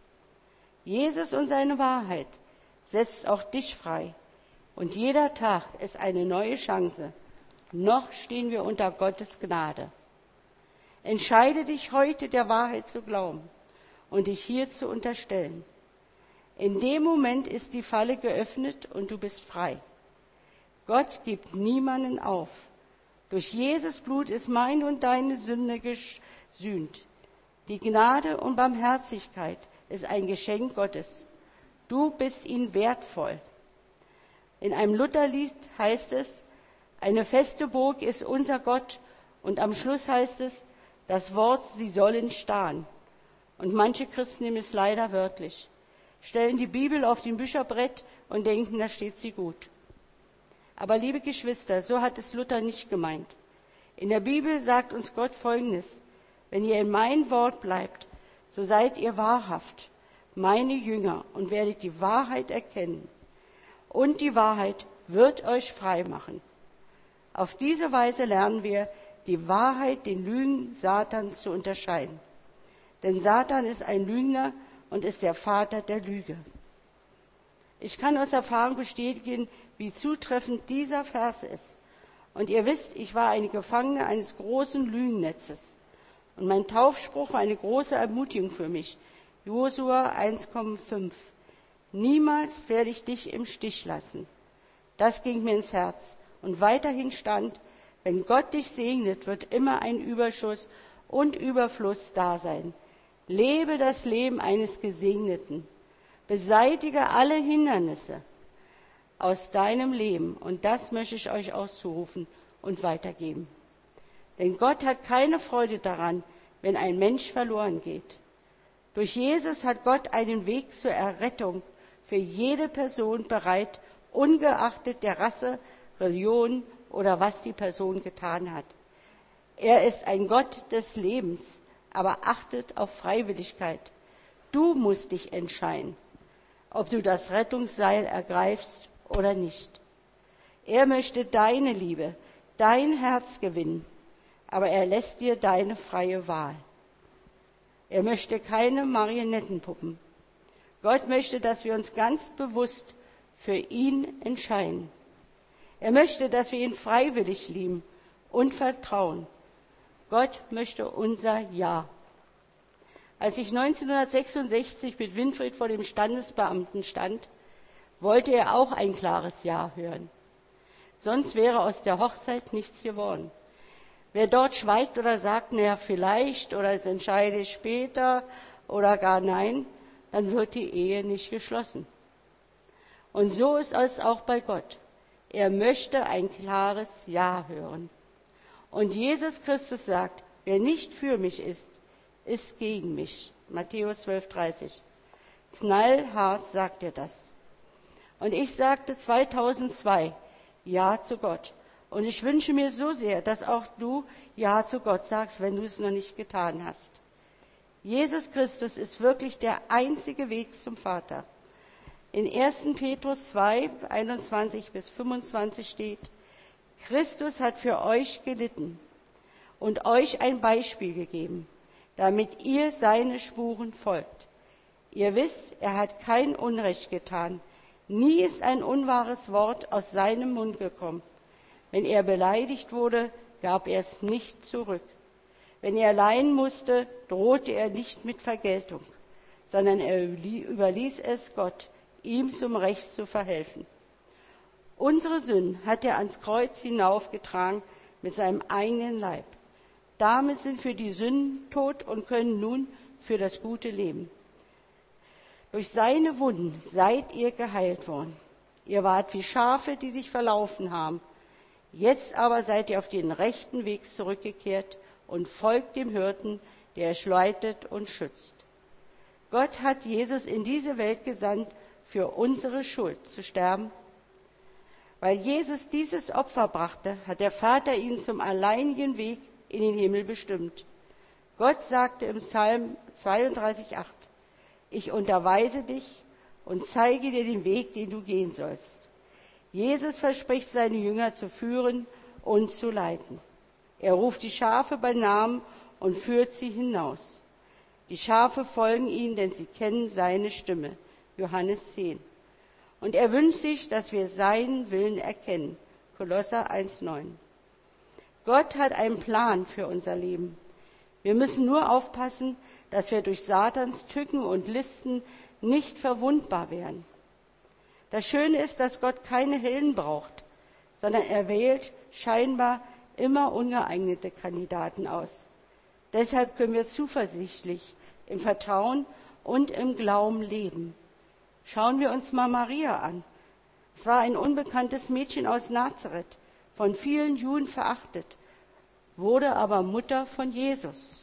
Jesus und seine Wahrheit setzt auch dich frei. Und jeder Tag ist eine neue Chance. Noch stehen wir unter Gottes Gnade. Entscheide dich heute, der Wahrheit zu glauben und dich hier zu unterstellen. In dem Moment ist die Falle geöffnet und du bist frei. Gott gibt niemanden auf. Durch Jesus Blut ist meine und deine Sünde gesühnt. Die Gnade und Barmherzigkeit ist ein Geschenk Gottes. Du bist ihm wertvoll. In einem Lutherlied heißt es, eine feste Burg ist unser Gott. Und am Schluss heißt es, das Wort, sie sollen starren. Und manche Christen nehmen es leider wörtlich, stellen die Bibel auf den Bücherbrett und denken, da steht sie gut. Aber liebe Geschwister, so hat es Luther nicht gemeint. In der Bibel sagt uns Gott Folgendes, wenn ihr in mein Wort bleibt, so seid ihr wahrhaft meine Jünger und werdet die Wahrheit erkennen. Und die Wahrheit wird euch frei machen. Auf diese Weise lernen wir, die Wahrheit den Lügen Satans zu unterscheiden. Denn Satan ist ein Lügner und ist der Vater der Lüge. Ich kann aus Erfahrung bestätigen, wie zutreffend dieser Vers ist. Und ihr wisst, ich war eine Gefangene eines großen Lügennetzes. Und mein Taufspruch war eine große Ermutigung für mich. Josua eins Komma fünf. Niemals werde ich dich im Stich lassen. Das ging mir ins Herz. Und weiterhin stand, wenn Gott dich segnet, wird immer ein Überschuss und Überfluss da sein. Lebe das Leben eines Gesegneten. Beseitige alle Hindernisse aus deinem Leben. Und das möchte ich euch auch zurufen und weitergeben. Denn Gott hat keine Freude daran, wenn ein Mensch verloren geht. Durch Jesus hat Gott einen Weg zur Errettung für jede Person bereit, ungeachtet der Rasse, Religion oder was die Person getan hat. Er ist ein Gott des Lebens, aber achtet auf Freiwilligkeit. Du musst dich entscheiden, ob du das Rettungsseil ergreifst oder nicht. Er möchte deine Liebe, dein Herz gewinnen, aber er lässt dir deine freie Wahl. Er möchte keine Marionettenpuppen. Gott möchte, dass wir uns ganz bewusst für ihn entscheiden. Er möchte, dass wir ihn freiwillig lieben und vertrauen. Gott möchte unser Ja. Als ich neunzehnhundertsechsundsechzig mit Winfried vor dem Standesbeamten stand, wollte er auch ein klares Ja hören. Sonst wäre aus der Hochzeit nichts geworden. Wer dort schweigt oder sagt, naja, vielleicht oder es entscheide ich später oder gar nein, dann wird die Ehe nicht geschlossen. Und so ist es auch bei Gott. Er möchte ein klares Ja hören. Und Jesus Christus sagt, wer nicht für mich ist, ist gegen mich. Matthäus zwölf dreißig. Knallhart sagt er das. Und ich sagte zweitausendzwei Ja zu Gott. Und ich wünsche mir so sehr, dass auch du Ja zu Gott sagst, wenn du es noch nicht getan hast. Jesus Christus ist wirklich der einzige Weg zum Vater. In ersten Petrus zwei, einundzwanzig bis fünfundzwanzig steht, Christus hat für euch gelitten und euch ein Beispiel gegeben, damit ihr seine Spuren folgt. Ihr wisst, er hat kein Unrecht getan. Nie ist ein unwahres Wort aus seinem Mund gekommen. Wenn er beleidigt wurde, gab er es nicht zurück. Wenn er leihen musste, drohte er nicht mit Vergeltung, sondern er überließ es Gott, ihm zum Recht zu verhelfen. Unsere Sünden hat er ans Kreuz hinaufgetragen mit seinem eigenen Leib. Damit sind wir die Sünden tot und können nun für das Gute leben. Durch seine Wunden seid ihr geheilt worden. Ihr wart wie Schafe, die sich verlaufen haben. Jetzt aber seid ihr auf den rechten Weg zurückgekehrt und folgt dem Hirten, der euch leitet und schützt. Gott hat Jesus in diese Welt gesandt, für unsere Schuld zu sterben. Weil Jesus dieses Opfer brachte, hat der Vater ihn zum alleinigen Weg in den Himmel bestimmt. Gott sagte im Psalm zweiunddreißig, acht, ich unterweise dich und zeige dir den Weg, den du gehen sollst. Jesus verspricht, seine Jünger zu führen und zu leiten. Er ruft die Schafe bei Namen und führt sie hinaus. Die Schafe folgen ihm, denn sie kennen seine Stimme. Johannes zehn. Und er wünscht sich, dass wir seinen Willen erkennen. Kolosser eins, neun. Gott hat einen Plan für unser Leben. Wir müssen nur aufpassen, dass wir durch Satans Tücken und Listen nicht verwundbar werden. Das Schöne ist, dass Gott keine Helden braucht, sondern er wählt scheinbar immer ungeeignete Kandidaten aus. Deshalb können wir zuversichtlich im Vertrauen und im Glauben leben. Schauen wir uns mal Maria an. Es war ein unbekanntes Mädchen aus Nazareth, von vielen Juden verachtet, wurde aber Mutter von Jesus.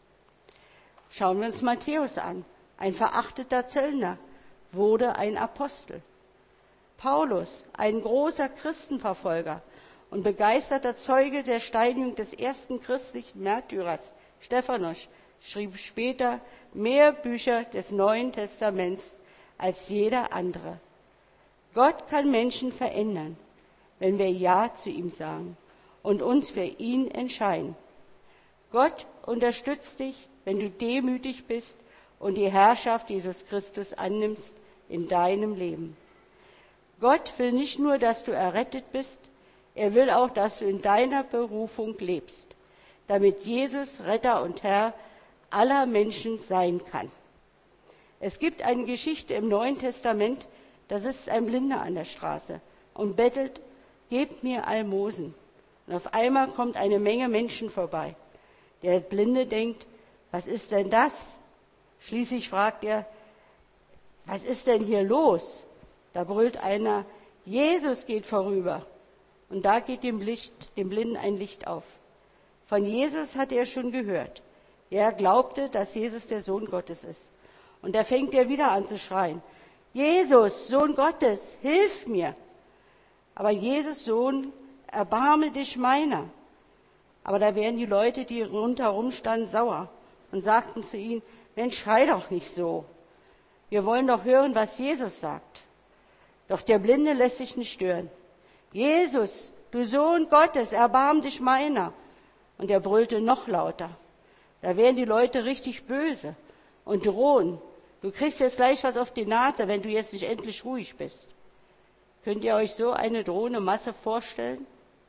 Schauen wir uns Matthäus an, ein verachteter Zöllner, wurde ein Apostel. Paulus, ein großer Christenverfolger und begeisterter Zeuge der Steinigung des ersten christlichen Märtyrers, Stephanus, schrieb später mehr Bücher des Neuen Testaments als jeder andere. Gott kann Menschen verändern, wenn wir Ja zu ihm sagen und uns für ihn entscheiden. Gott unterstützt dich, wenn du demütig bist und die Herrschaft Jesus Christus annimmst in deinem Leben. Gott will nicht nur, dass du errettet bist, er will auch, dass du in deiner Berufung lebst, damit Jesus Retter und Herr aller Menschen sein kann. Es gibt eine Geschichte im Neuen Testament, da sitzt ein Blinder an der Straße und bettelt, gebt mir Almosen. Und auf einmal kommt eine Menge Menschen vorbei. Der Blinde denkt, was ist denn das? Schließlich fragt er, was ist denn hier los? Da brüllt einer, Jesus geht vorüber. Und da geht dem, Licht, dem Blinden ein Licht auf. Von Jesus hatte er schon gehört. Er glaubte, dass Jesus der Sohn Gottes ist. Und da fängt er wieder an zu schreien, Jesus, Sohn Gottes, hilf mir. Aber Jesus, Sohn, erbarme dich meiner. Aber da wären die Leute, die rundherum standen, sauer und sagten zu ihm, Mensch, schrei doch nicht so. Wir wollen doch hören, was Jesus sagt. Doch der Blinde lässt sich nicht stören. Jesus, du Sohn Gottes, erbarm dich meiner. Und er brüllte noch lauter. Da wären die Leute richtig böse und drohen. Du kriegst jetzt gleich was auf die Nase, wenn du jetzt nicht endlich ruhig bist. Könnt ihr euch so eine drohende Masse vorstellen?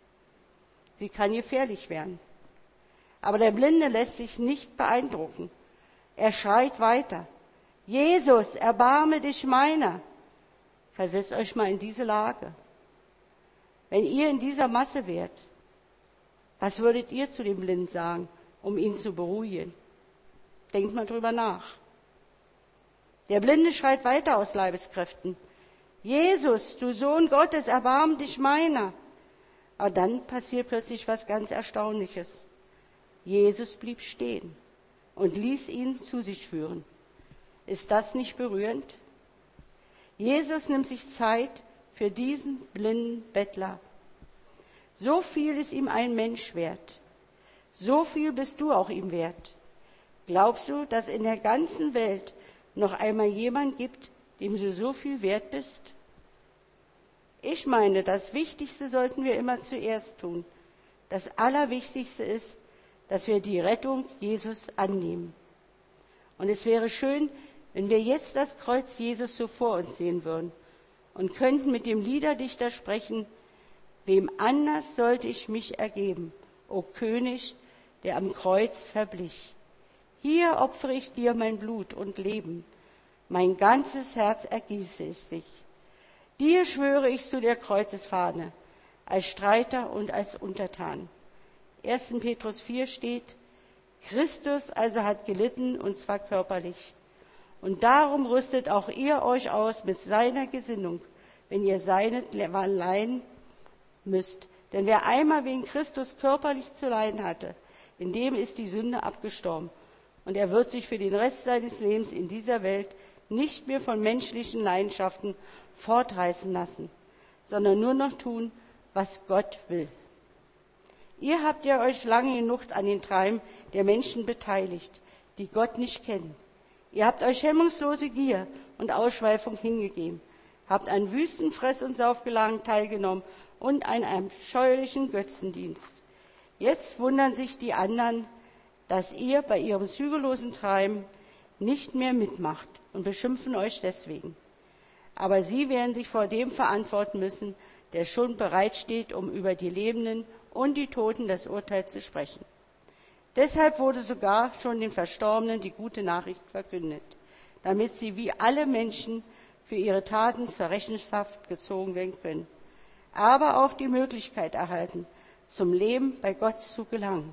Sie kann gefährlich werden. Aber der Blinde lässt sich nicht beeindrucken. Er schreit weiter. Jesus, erbarme dich meiner. Versetzt euch mal in diese Lage. Wenn ihr in dieser Masse wärt, was würdet ihr zu dem Blinden sagen, um ihn zu beruhigen? Denkt mal drüber nach. Der Blinde schreit weiter aus Leibeskräften. Jesus, du Sohn Gottes, erbarm dich meiner. Aber dann passiert plötzlich was ganz Erstaunliches. Jesus blieb stehen und ließ ihn zu sich führen. Ist das nicht berührend? Jesus nimmt sich Zeit für diesen blinden Bettler. So viel ist ihm ein Mensch wert. So viel bist du auch ihm wert. Glaubst du, dass in der ganzen Welt noch einmal jemand gibt, dem du so viel wert bist? Ich meine, das Wichtigste sollten wir immer zuerst tun. Das Allerwichtigste ist, dass wir die Rettung Jesus annehmen. Und es wäre schön, wenn wir jetzt das Kreuz Jesus so vor uns sehen würden und könnten mit dem Liederdichter sprechen: Wem anders sollte ich mich ergeben, o König, der am Kreuz verblich. Hier opfere ich dir mein Blut und Leben, mein ganzes Herz ergieße ich sich. Dir schwöre ich zu der Kreuzesfahne, als Streiter und als Untertan. erster Petrus vier steht: Christus also hat gelitten, und zwar körperlich. Und darum rüstet auch ihr euch aus mit seiner Gesinnung, wenn ihr seinetwillen leiden müsst. Denn wer einmal wegen Christus körperlich zu leiden hatte, in dem ist die Sünde abgestorben. Und er wird sich für den Rest seines Lebens in dieser Welt nicht mehr von menschlichen Leidenschaften fortreißen lassen, sondern nur noch tun, was Gott will. Ihr habt ja euch lange genug an den Treiben der Menschen beteiligt, die Gott nicht kennen. Ihr habt euch hemmungslose Gier und Ausschweifung hingegeben, habt an wüsten Fress- und Saufgelagen teilgenommen und an einem scheuerlichen Götzendienst. Jetzt wundern sich die anderen, dass ihr bei ihrem zügellosen Treiben nicht mehr mitmacht und beschimpfen euch deswegen. Aber sie werden sich vor dem verantworten müssen, der schon bereitsteht, um über die Lebenden und die Toten das Urteil zu sprechen. Deshalb wurde sogar schon den Verstorbenen die gute Nachricht verkündet, damit sie wie alle Menschen für ihre Taten zur Rechenschaft gezogen werden können, aber auch die Möglichkeit erhalten, zum Leben bei Gott zu gelangen.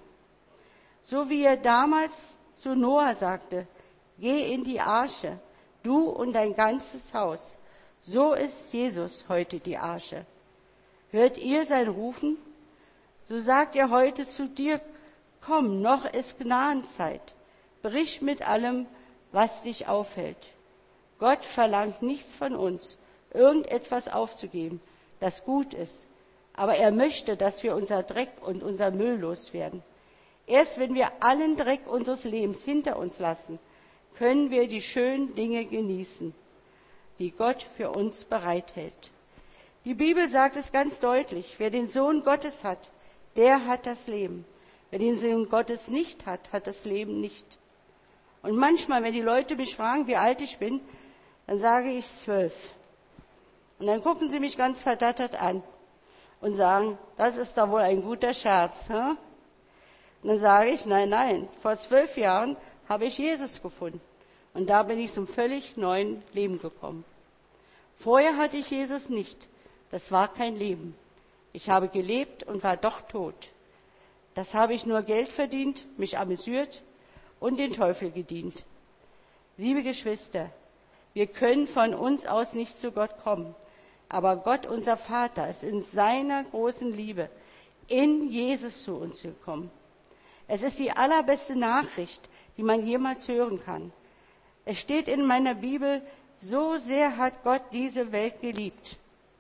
So wie er damals zu Noah sagte: Geh in die Arche, du und dein ganzes Haus. So ist Jesus heute die Arche. Hört ihr sein Rufen? So sagt er heute zu dir: Komm, noch ist Gnadenzeit. Brich mit allem, was dich aufhält. Gott verlangt nichts von uns, irgendetwas aufzugeben, das gut ist. Aber er möchte, dass wir unser Dreck und unser Müll loswerden. Erst wenn wir allen Dreck unseres Lebens hinter uns lassen, können wir die schönen Dinge genießen, die Gott für uns bereithält. Die Bibel sagt es ganz deutlich: Wer den Sohn Gottes hat, der hat das Leben. Wer den Sohn Gottes nicht hat, hat das Leben nicht. Und manchmal, wenn die Leute mich fragen, wie alt ich bin, dann sage ich zwölf. Und dann gucken sie mich ganz verdattert an und sagen: Das ist doch wohl ein guter Scherz. Hm? Und dann sage ich: Nein, nein, vor zwölf Jahren habe ich Jesus gefunden. Und da bin ich zum völlig neuen Leben gekommen. Vorher hatte ich Jesus nicht. Das war kein Leben. Ich habe gelebt und war doch tot. Das habe ich nur Geld verdient, mich amüsiert und den Teufel gedient. Liebe Geschwister, wir können von uns aus nicht zu Gott kommen. Aber Gott, unser Vater, ist in seiner großen Liebe in Jesus zu uns gekommen. Es ist die allerbeste Nachricht, die man jemals hören kann. Es steht in meiner Bibel: So sehr hat Gott diese Welt geliebt.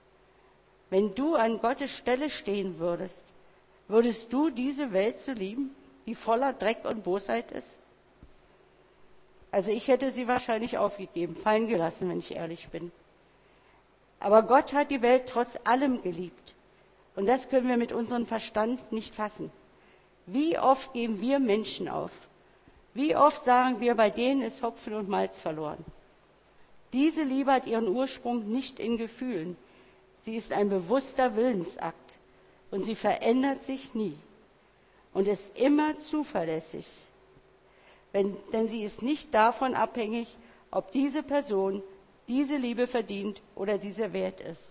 Wenn du an Gottes Stelle stehen würdest, würdest du diese Welt so lieben, die voller Dreck und Bosheit ist? Also ich hätte sie wahrscheinlich aufgegeben, fallen gelassen, wenn ich ehrlich bin. Aber Gott hat die Welt trotz allem geliebt. Und das können wir mit unserem Verstand nicht fassen. Wie oft geben wir Menschen auf? Wie oft sagen wir, bei denen ist Hopfen und Malz verloren? Diese Liebe hat ihren Ursprung nicht in Gefühlen. Sie ist ein bewusster Willensakt. Und sie verändert sich nie. Und ist immer zuverlässig. Wenn, denn sie ist nicht davon abhängig, ob diese Person diese Liebe verdient oder diese wert ist.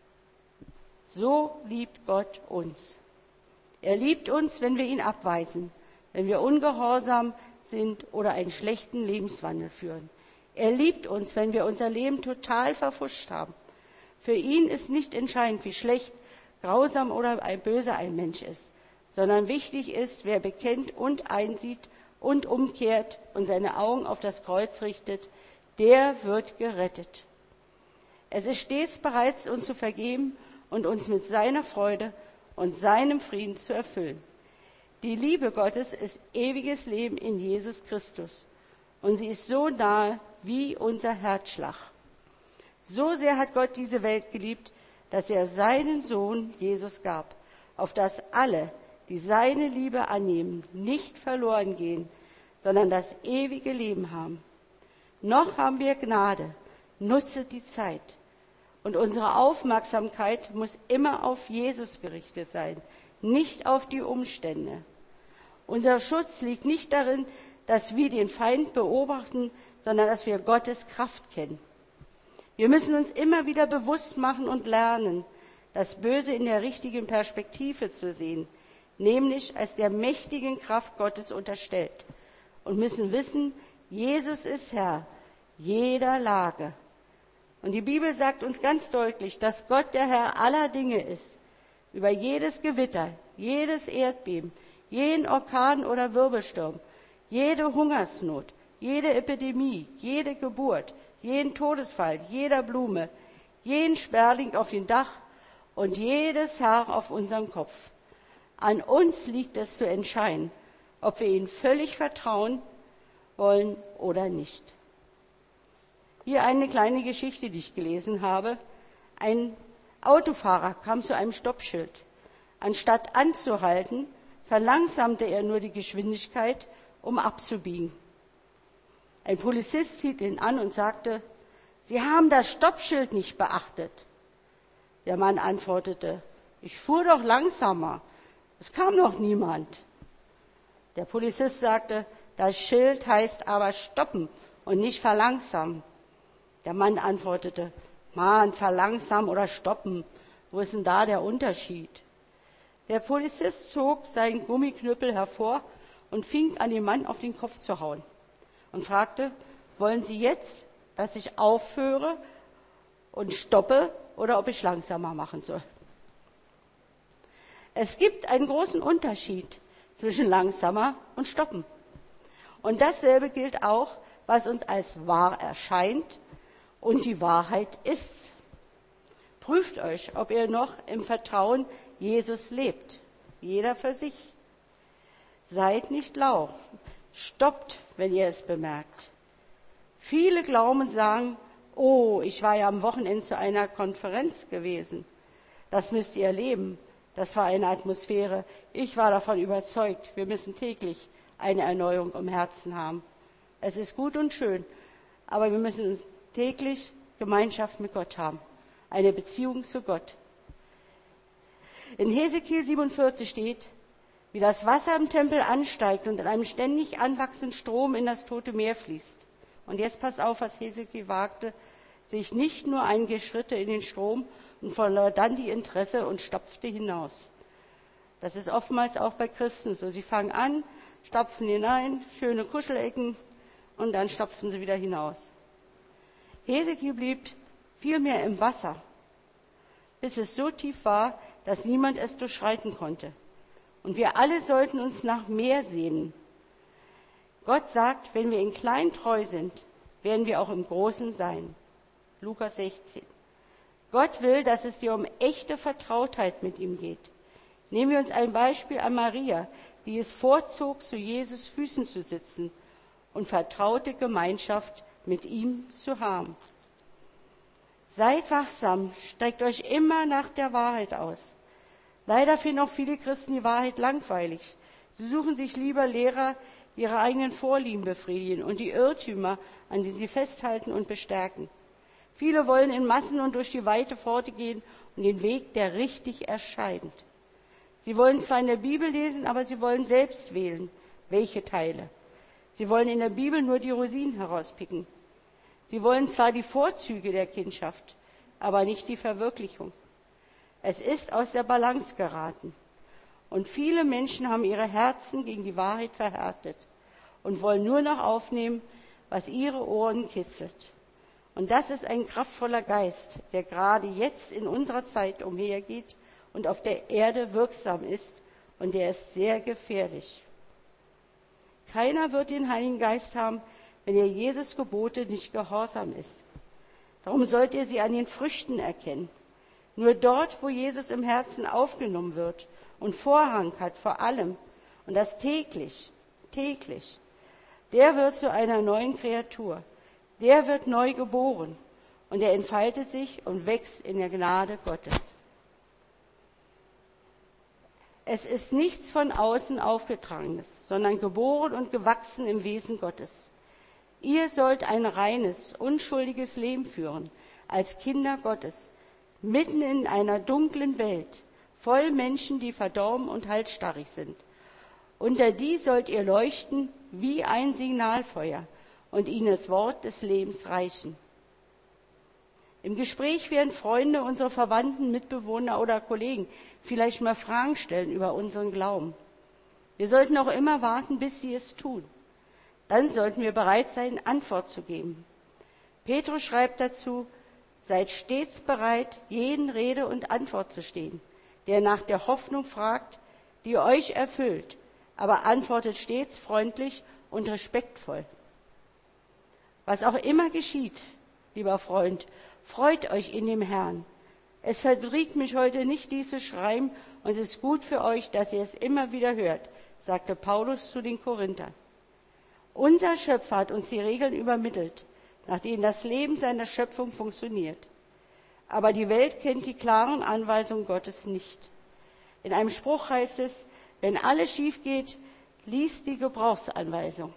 So liebt Gott uns. Er liebt uns, wenn wir ihn abweisen, wenn wir ungehorsam sind oder einen schlechten Lebenswandel führen. Er liebt uns, wenn wir unser Leben total verpfuscht haben. Für ihn ist nicht entscheidend, wie schlecht, grausam oder ein böser ein Mensch ist, sondern wichtig ist, wer bekennt und einsieht und umkehrt und seine Augen auf das Kreuz richtet, der wird gerettet. Es ist stets bereit, uns zu vergeben und uns mit seiner Freude und seinem Frieden zu erfüllen. Die Liebe Gottes ist ewiges Leben in Jesus Christus und sie ist so nahe wie unser Herzschlag. So sehr hat Gott diese Welt geliebt, dass er seinen Sohn Jesus gab, auf dass alle, die seine Liebe annehmen, nicht verloren gehen, sondern das ewige Leben haben. Noch haben wir Gnade, nutze die Zeit. Und unsere Aufmerksamkeit muss immer auf Jesus gerichtet sein, nicht auf die Umstände. Unser Schutz liegt nicht darin, dass wir den Feind beobachten, sondern dass wir Gottes Kraft kennen. Wir müssen uns immer wieder bewusst machen und lernen, das Böse in der richtigen Perspektive zu sehen, nämlich als der mächtigen Kraft Gottes unterstellt. Und müssen wissen, Jesus ist Herr jeder Lage. Und die Bibel sagt uns ganz deutlich, dass Gott der Herr aller Dinge ist. Über jedes Gewitter, jedes Erdbeben, jeden Orkan oder Wirbelsturm, jede Hungersnot, jede Epidemie, jede Geburt, jeden Todesfall, jeder Blume, jeden Sperling auf dem Dach und jedes Haar auf unserem Kopf. An uns liegt es zu entscheiden, ob wir ihm völlig vertrauen wollen oder nicht. Hier eine kleine Geschichte, die ich gelesen habe. Ein Autofahrer kam zu einem Stoppschild. Anstatt anzuhalten, verlangsamte er nur die Geschwindigkeit, um abzubiegen. Ein Polizist hielt ihn an und sagte, Sie haben das Stoppschild nicht beachtet. Der Mann antwortete, ich fuhr doch langsamer, es kam doch niemand. Der Polizist sagte, das Schild heißt aber stoppen und nicht verlangsamen. Der Mann antwortete, Mann, verlangsamen oder stoppen, wo ist denn da der Unterschied? Der Polizist zog seinen Gummiknüppel hervor und fing an, den Mann auf den Kopf zu hauen und fragte, wollen Sie jetzt, dass ich aufhöre und stoppe oder ob ich langsamer machen soll? Es gibt einen großen Unterschied zwischen langsamer und stoppen. Und dasselbe gilt auch, was uns als wahr erscheint und die Wahrheit ist. Prüft euch, ob ihr noch im Vertrauen Jesus lebt. Jeder für sich. Seid nicht lau. Stoppt, wenn ihr es bemerkt. Viele glauben und sagen, oh, ich war ja am Wochenende zu einer Konferenz gewesen. Das müsst ihr erleben. Das war eine Atmosphäre. Ich war davon überzeugt, wir müssen täglich eine Erneuerung im Herzen haben. Es ist gut und schön, aber wir müssen täglich Gemeinschaft mit Gott haben, eine Beziehung zu Gott. In Hesekiel siebenundvierzig steht, wie das Wasser im Tempel ansteigt und in einem ständig anwachsenden Strom in das Tote Meer fließt. Und jetzt passt auf, was Hesekiel wagte, sich nicht nur einige Schritte in den Strom und verlor dann die Interesse und stapfte hinaus. Das ist oftmals auch bei Christen so. Sie fangen an, stapfen hinein, schöne Kuschelecken und dann stapfen sie wieder hinaus. Hesekiel blieb vielmehr im Wasser, bis es so tief war, dass niemand es durchschreiten konnte. Und wir alle sollten uns nach mehr sehnen. Gott sagt, wenn wir in klein treu sind, werden wir auch im Großen sein. Lukas sechzehn. Gott will, dass es dir um echte Vertrautheit mit ihm geht. Nehmen wir uns ein Beispiel an Maria, die es vorzog, zu Jesus Füßen zu sitzen und vertraute Gemeinschaft mit ihm zu haben. Seid wachsam, streckt euch immer nach der Wahrheit aus. Leider finden auch viele Christen die Wahrheit langweilig. Sie suchen sich lieber Lehrer, die ihre eigenen Vorlieben befriedigen und die Irrtümer, an die sie festhalten und bestärken. Viele wollen in Massen und durch die weite Pforte gehen und den Weg, der richtig erscheint. Sie wollen zwar in der Bibel lesen, aber sie wollen selbst wählen, welche Teile. Sie wollen in der Bibel nur die Rosinen herauspicken. Sie wollen zwar die Vorzüge der Kindschaft, aber nicht die Verwirklichung. Es ist aus der Balance geraten. Und viele Menschen haben ihre Herzen gegen die Wahrheit verhärtet und wollen nur noch aufnehmen, was ihre Ohren kitzelt. Und das ist ein kraftvoller Geist, der gerade jetzt in unserer Zeit umhergeht und auf der Erde wirksam ist, und der ist sehr gefährlich. Keiner wird den Heiligen Geist haben, wenn er Jesus Gebote nicht gehorsam ist. Darum sollt ihr sie an den Früchten erkennen. Nur dort, wo Jesus im Herzen aufgenommen wird und Vorrang hat vor allem, und das täglich, täglich, der wird zu einer neuen Kreatur. Der wird neu geboren. und er entfaltet sich und wächst in der Gnade Gottes. Es ist nichts von außen aufgetragenes, sondern geboren und gewachsen im Wesen Gottes. Ihr sollt ein reines, unschuldiges Leben führen, als Kinder Gottes, mitten in einer dunklen Welt, voll Menschen, die verdorben und halsstarrig sind. Unter die sollt ihr leuchten wie ein Signalfeuer und ihnen das Wort des Lebens reichen. Im Gespräch werden Freunde, unsere Verwandten, Mitbewohner oder Kollegen vielleicht mal Fragen stellen über unseren Glauben. Wir sollten auch immer warten, bis sie es tun. Dann sollten wir bereit sein, Antwort zu geben. Petrus schreibt dazu: Seid stets bereit, jeden Rede und Antwort zu stehen, der nach der Hoffnung fragt, die euch erfüllt, aber antwortet stets freundlich und respektvoll. Was auch immer geschieht, lieber Freund, freut euch in dem Herrn. Es verdrießt mich heute nicht, dies zu schreiben, und es ist gut für euch, dass ihr es immer wieder hört, sagte Paulus zu den Korinthern. Unser Schöpfer hat uns die Regeln übermittelt, nach denen das Leben seiner Schöpfung funktioniert. Aber die Welt kennt die klaren Anweisungen Gottes nicht. In einem Spruch heißt es: Wenn alles schief geht, lies die Gebrauchsanweisung.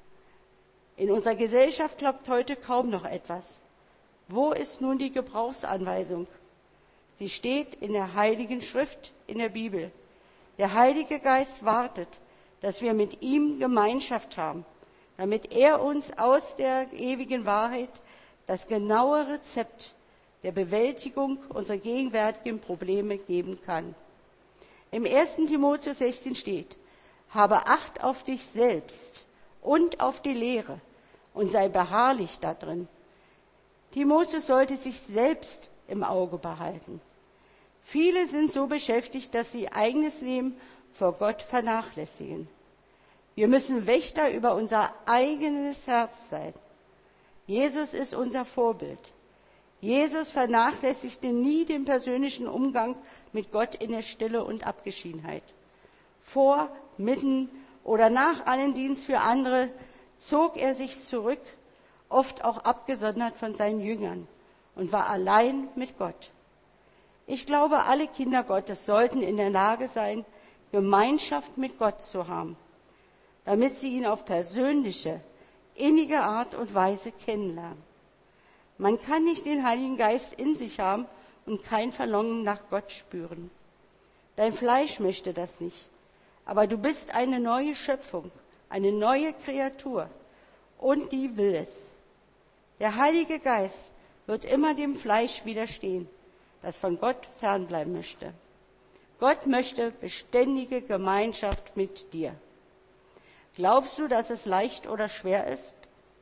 In unserer Gesellschaft klappt heute kaum noch etwas. Wo ist nun die Gebrauchsanweisung? Sie steht in der Heiligen Schrift, in der Bibel. Der Heilige Geist wartet, dass wir mit ihm Gemeinschaft haben, damit er uns aus der ewigen Wahrheit das genaue Rezept der Bewältigung unserer gegenwärtigen Probleme geben kann. Im ersten Timotheus sechzehn steht: Habe Acht auf dich selbst und auf die Lehre und sei beharrlich darin. Timotheus sollte sich selbst im Auge behalten. Viele sind so beschäftigt, dass sie eigenes Leben vor Gott vernachlässigen. Wir müssen Wächter über unser eigenes Herz sein. Jesus ist unser Vorbild. Jesus vernachlässigte nie den persönlichen Umgang mit Gott in der Stille und Abgeschiedenheit. Vor, mitten oder nach einem Dienst für andere zog er sich zurück, oft auch abgesondert von seinen Jüngern, und war allein mit Gott. Ich glaube, alle Kinder Gottes sollten in der Lage sein, Gemeinschaft mit Gott zu haben, damit sie ihn auf persönliche, innige Art und Weise kennenlernen. Man kann nicht den Heiligen Geist in sich haben und kein Verlangen nach Gott spüren. Dein Fleisch möchte das nicht, aber du bist eine neue Schöpfung, eine neue Kreatur, und die will es. Der Heilige Geist wird immer dem Fleisch widerstehen, das von Gott fernbleiben möchte. Gott möchte beständige Gemeinschaft mit dir. Glaubst du, dass es leicht oder schwer ist?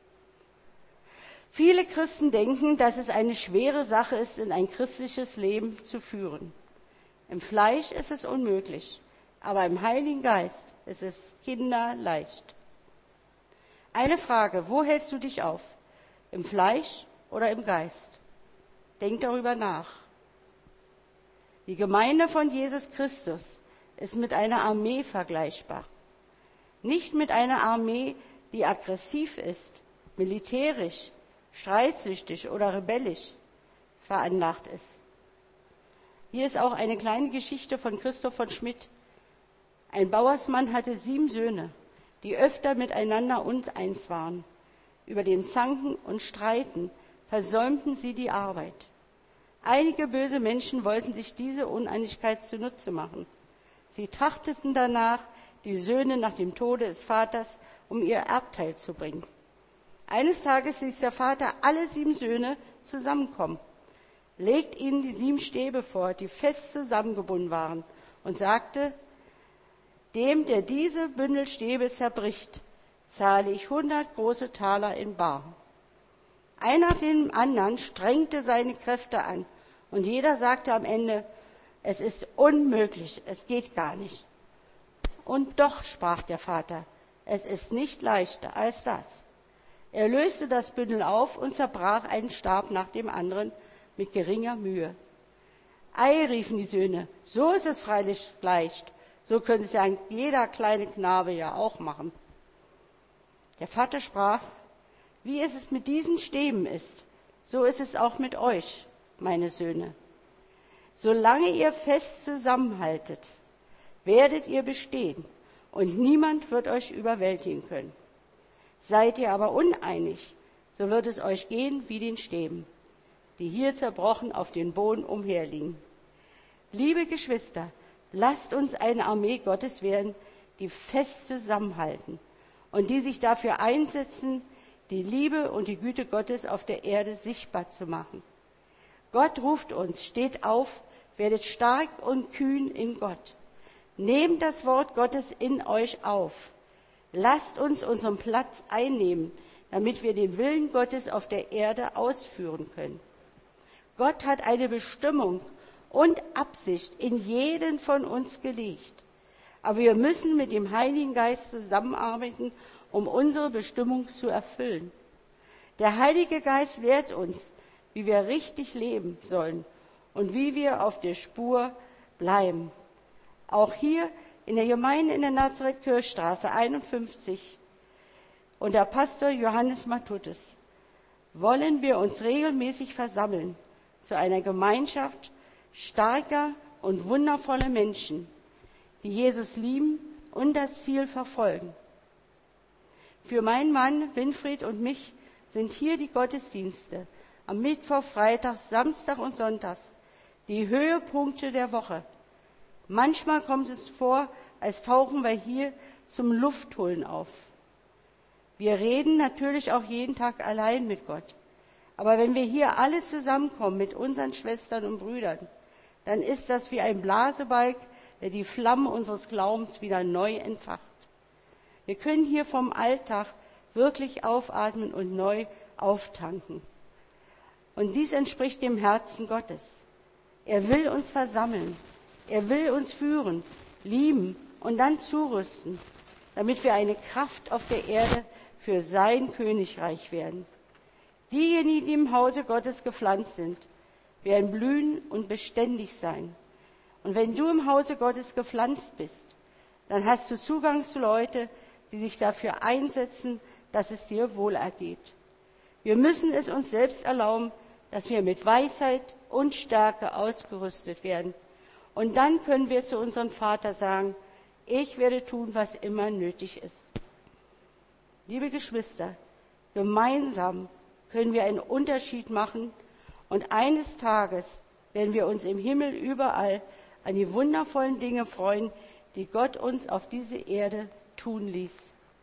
Viele Christen denken, dass es eine schwere Sache ist, in ein christliches Leben zu führen. Im Fleisch ist es unmöglich, aber im Heiligen Geist ist es kinderleicht. Eine Frage: Wo hältst du dich auf? Im Fleisch oder im Geist? Denk darüber nach. Die Gemeinde von Jesus Christus ist mit einer Armee vergleichbar. Nicht mit einer Armee, die aggressiv ist, militärisch, streitsüchtig oder rebellisch veranlagt ist. Hier ist auch eine kleine Geschichte von Christoph von Schmidt. Ein Bauersmann hatte sieben Söhne, die öfter miteinander uneins waren. Über dem Zanken und Streiten versäumten sie die Arbeit. Einige böse Menschen wollten sich diese Uneinigkeit zunutze machen. Sie trachteten danach, die Söhne nach dem Tode des Vaters um ihr Erbteil zu bringen. Eines Tages ließ der Vater alle sieben Söhne zusammenkommen, legt ihnen die sieben Stäbe vor, die fest zusammengebunden waren, und sagte: Dem, der diese Bündel Stäbe zerbricht, zahle ich hundert große Taler in bar. Einer nach dem anderen strengte seine Kräfte an, und jeder sagte am Ende: Es ist unmöglich, es geht gar nicht. Und doch, sprach der Vater, es ist nicht leichter als das. Er löste das Bündel auf und zerbrach einen Stab nach dem anderen mit geringer Mühe. Ei, riefen die Söhne, so ist es freilich leicht, so könnte es ja ein jeder kleine Knabe ja auch machen. Der Vater sprach: Wie es mit diesen Stäben ist, So ist es auch mit euch, meine Söhne. Solange ihr fest zusammenhaltet, werdet ihr bestehen und niemand wird euch überwältigen können. Seid ihr aber uneinig, so wird es euch gehen wie den Stäben, die hier zerbrochen auf den Boden umherliegen. Liebe Geschwister, lasst uns eine Armee Gottes werden, die fest zusammenhalten und die sich dafür einsetzen, die Liebe und die Güte Gottes auf der Erde sichtbar zu machen. Gott ruft uns, steht auf, werdet stark und kühn in Gott. Nehmt das Wort Gottes in euch auf. Lasst uns unseren Platz einnehmen, damit wir den Willen Gottes auf der Erde ausführen können. Gott hat eine Bestimmung und Absicht in jeden von uns gelegt. Aber wir müssen mit dem Heiligen Geist zusammenarbeiten, um unsere Bestimmung zu erfüllen. Der Heilige Geist lehrt uns, wie wir richtig leben sollen und wie wir auf der Spur bleiben. Auch hier in der Gemeinde in der Nazareth-Kirchstraße einundfünfzig unter Pastor Johannes Matthutes wollen wir uns regelmäßig versammeln zu einer Gemeinschaft starker und wundervoller Menschen, die Jesus lieben und das Ziel verfolgen. Für meinen Mann Winfried und mich sind hier die Gottesdienste am Mittwoch, Freitag, Samstag und Sonntags die Höhepunkte der Woche. Manchmal kommt es vor, als tauchen wir hier zum Luftholen auf. Wir reden natürlich auch jeden Tag allein mit Gott. Aber wenn wir hier alle zusammenkommen mit unseren Schwestern und Brüdern, dann ist das wie ein Blasebalg, der die Flamme unseres Glaubens wieder neu entfacht. Wir können hier vom Alltag wirklich aufatmen und neu auftanken. Und dies entspricht dem Herzen Gottes. Er will uns versammeln. Er will uns führen, lieben und dann zurüsten, damit wir eine Kraft auf der Erde für sein Königreich werden. Diejenigen, die im Hause Gottes gepflanzt sind, werden blühen und beständig sein. Und wenn du im Hause Gottes gepflanzt bist, dann hast du Zugang zu Leuten, die sich dafür einsetzen, dass es dir wohlergeht. Wir müssen es uns selbst erlauben, dass wir mit Weisheit und Stärke ausgerüstet werden. Und dann können wir zu unserem Vater sagen, ich werde tun, was immer nötig ist. Liebe Geschwister, gemeinsam können wir einen Unterschied machen und eines Tages werden wir uns im Himmel überall an die wundervollen Dinge freuen, die Gott uns auf diese Erde tun ließ.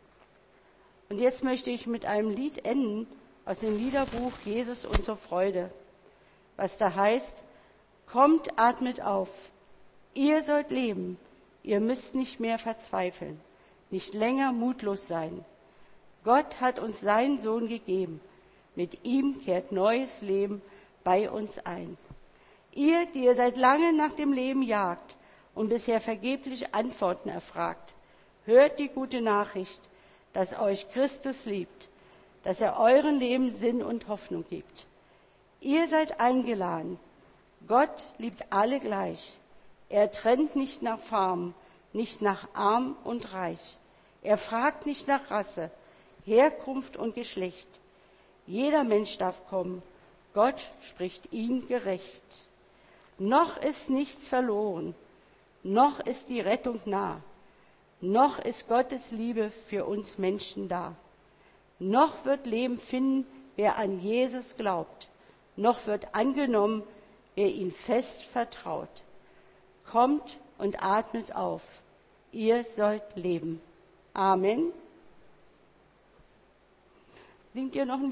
Und jetzt möchte ich mit einem Lied enden aus dem Liederbuch Jesus unsere Freude, was da heißt, kommt, atmet auf, ihr sollt leben, ihr müsst nicht mehr verzweifeln, nicht länger mutlos sein. Gott hat uns seinen Sohn gegeben, mit ihm kehrt neues Leben bei uns ein. Ihr, die ihr seit langem nach dem Leben jagt und bisher vergeblich Antworten erfragt, hört die gute Nachricht, dass euch Christus liebt, dass er euren Leben Sinn und Hoffnung gibt. Ihr seid eingeladen. Gott liebt alle gleich. Er trennt nicht nach Farben, nicht nach arm und reich. Er fragt nicht nach Rasse, Herkunft und Geschlecht. Jeder Mensch darf kommen. Gott spricht ihn gerecht. Noch ist nichts verloren. Noch ist die Rettung nah. Noch ist Gottes Liebe für uns Menschen da. Noch wird Leben finden, wer an Jesus glaubt. Noch wird angenommen, wer ihn fest vertraut. Kommt und atmet auf. Ihr sollt leben. Amen. Singt ihr noch ein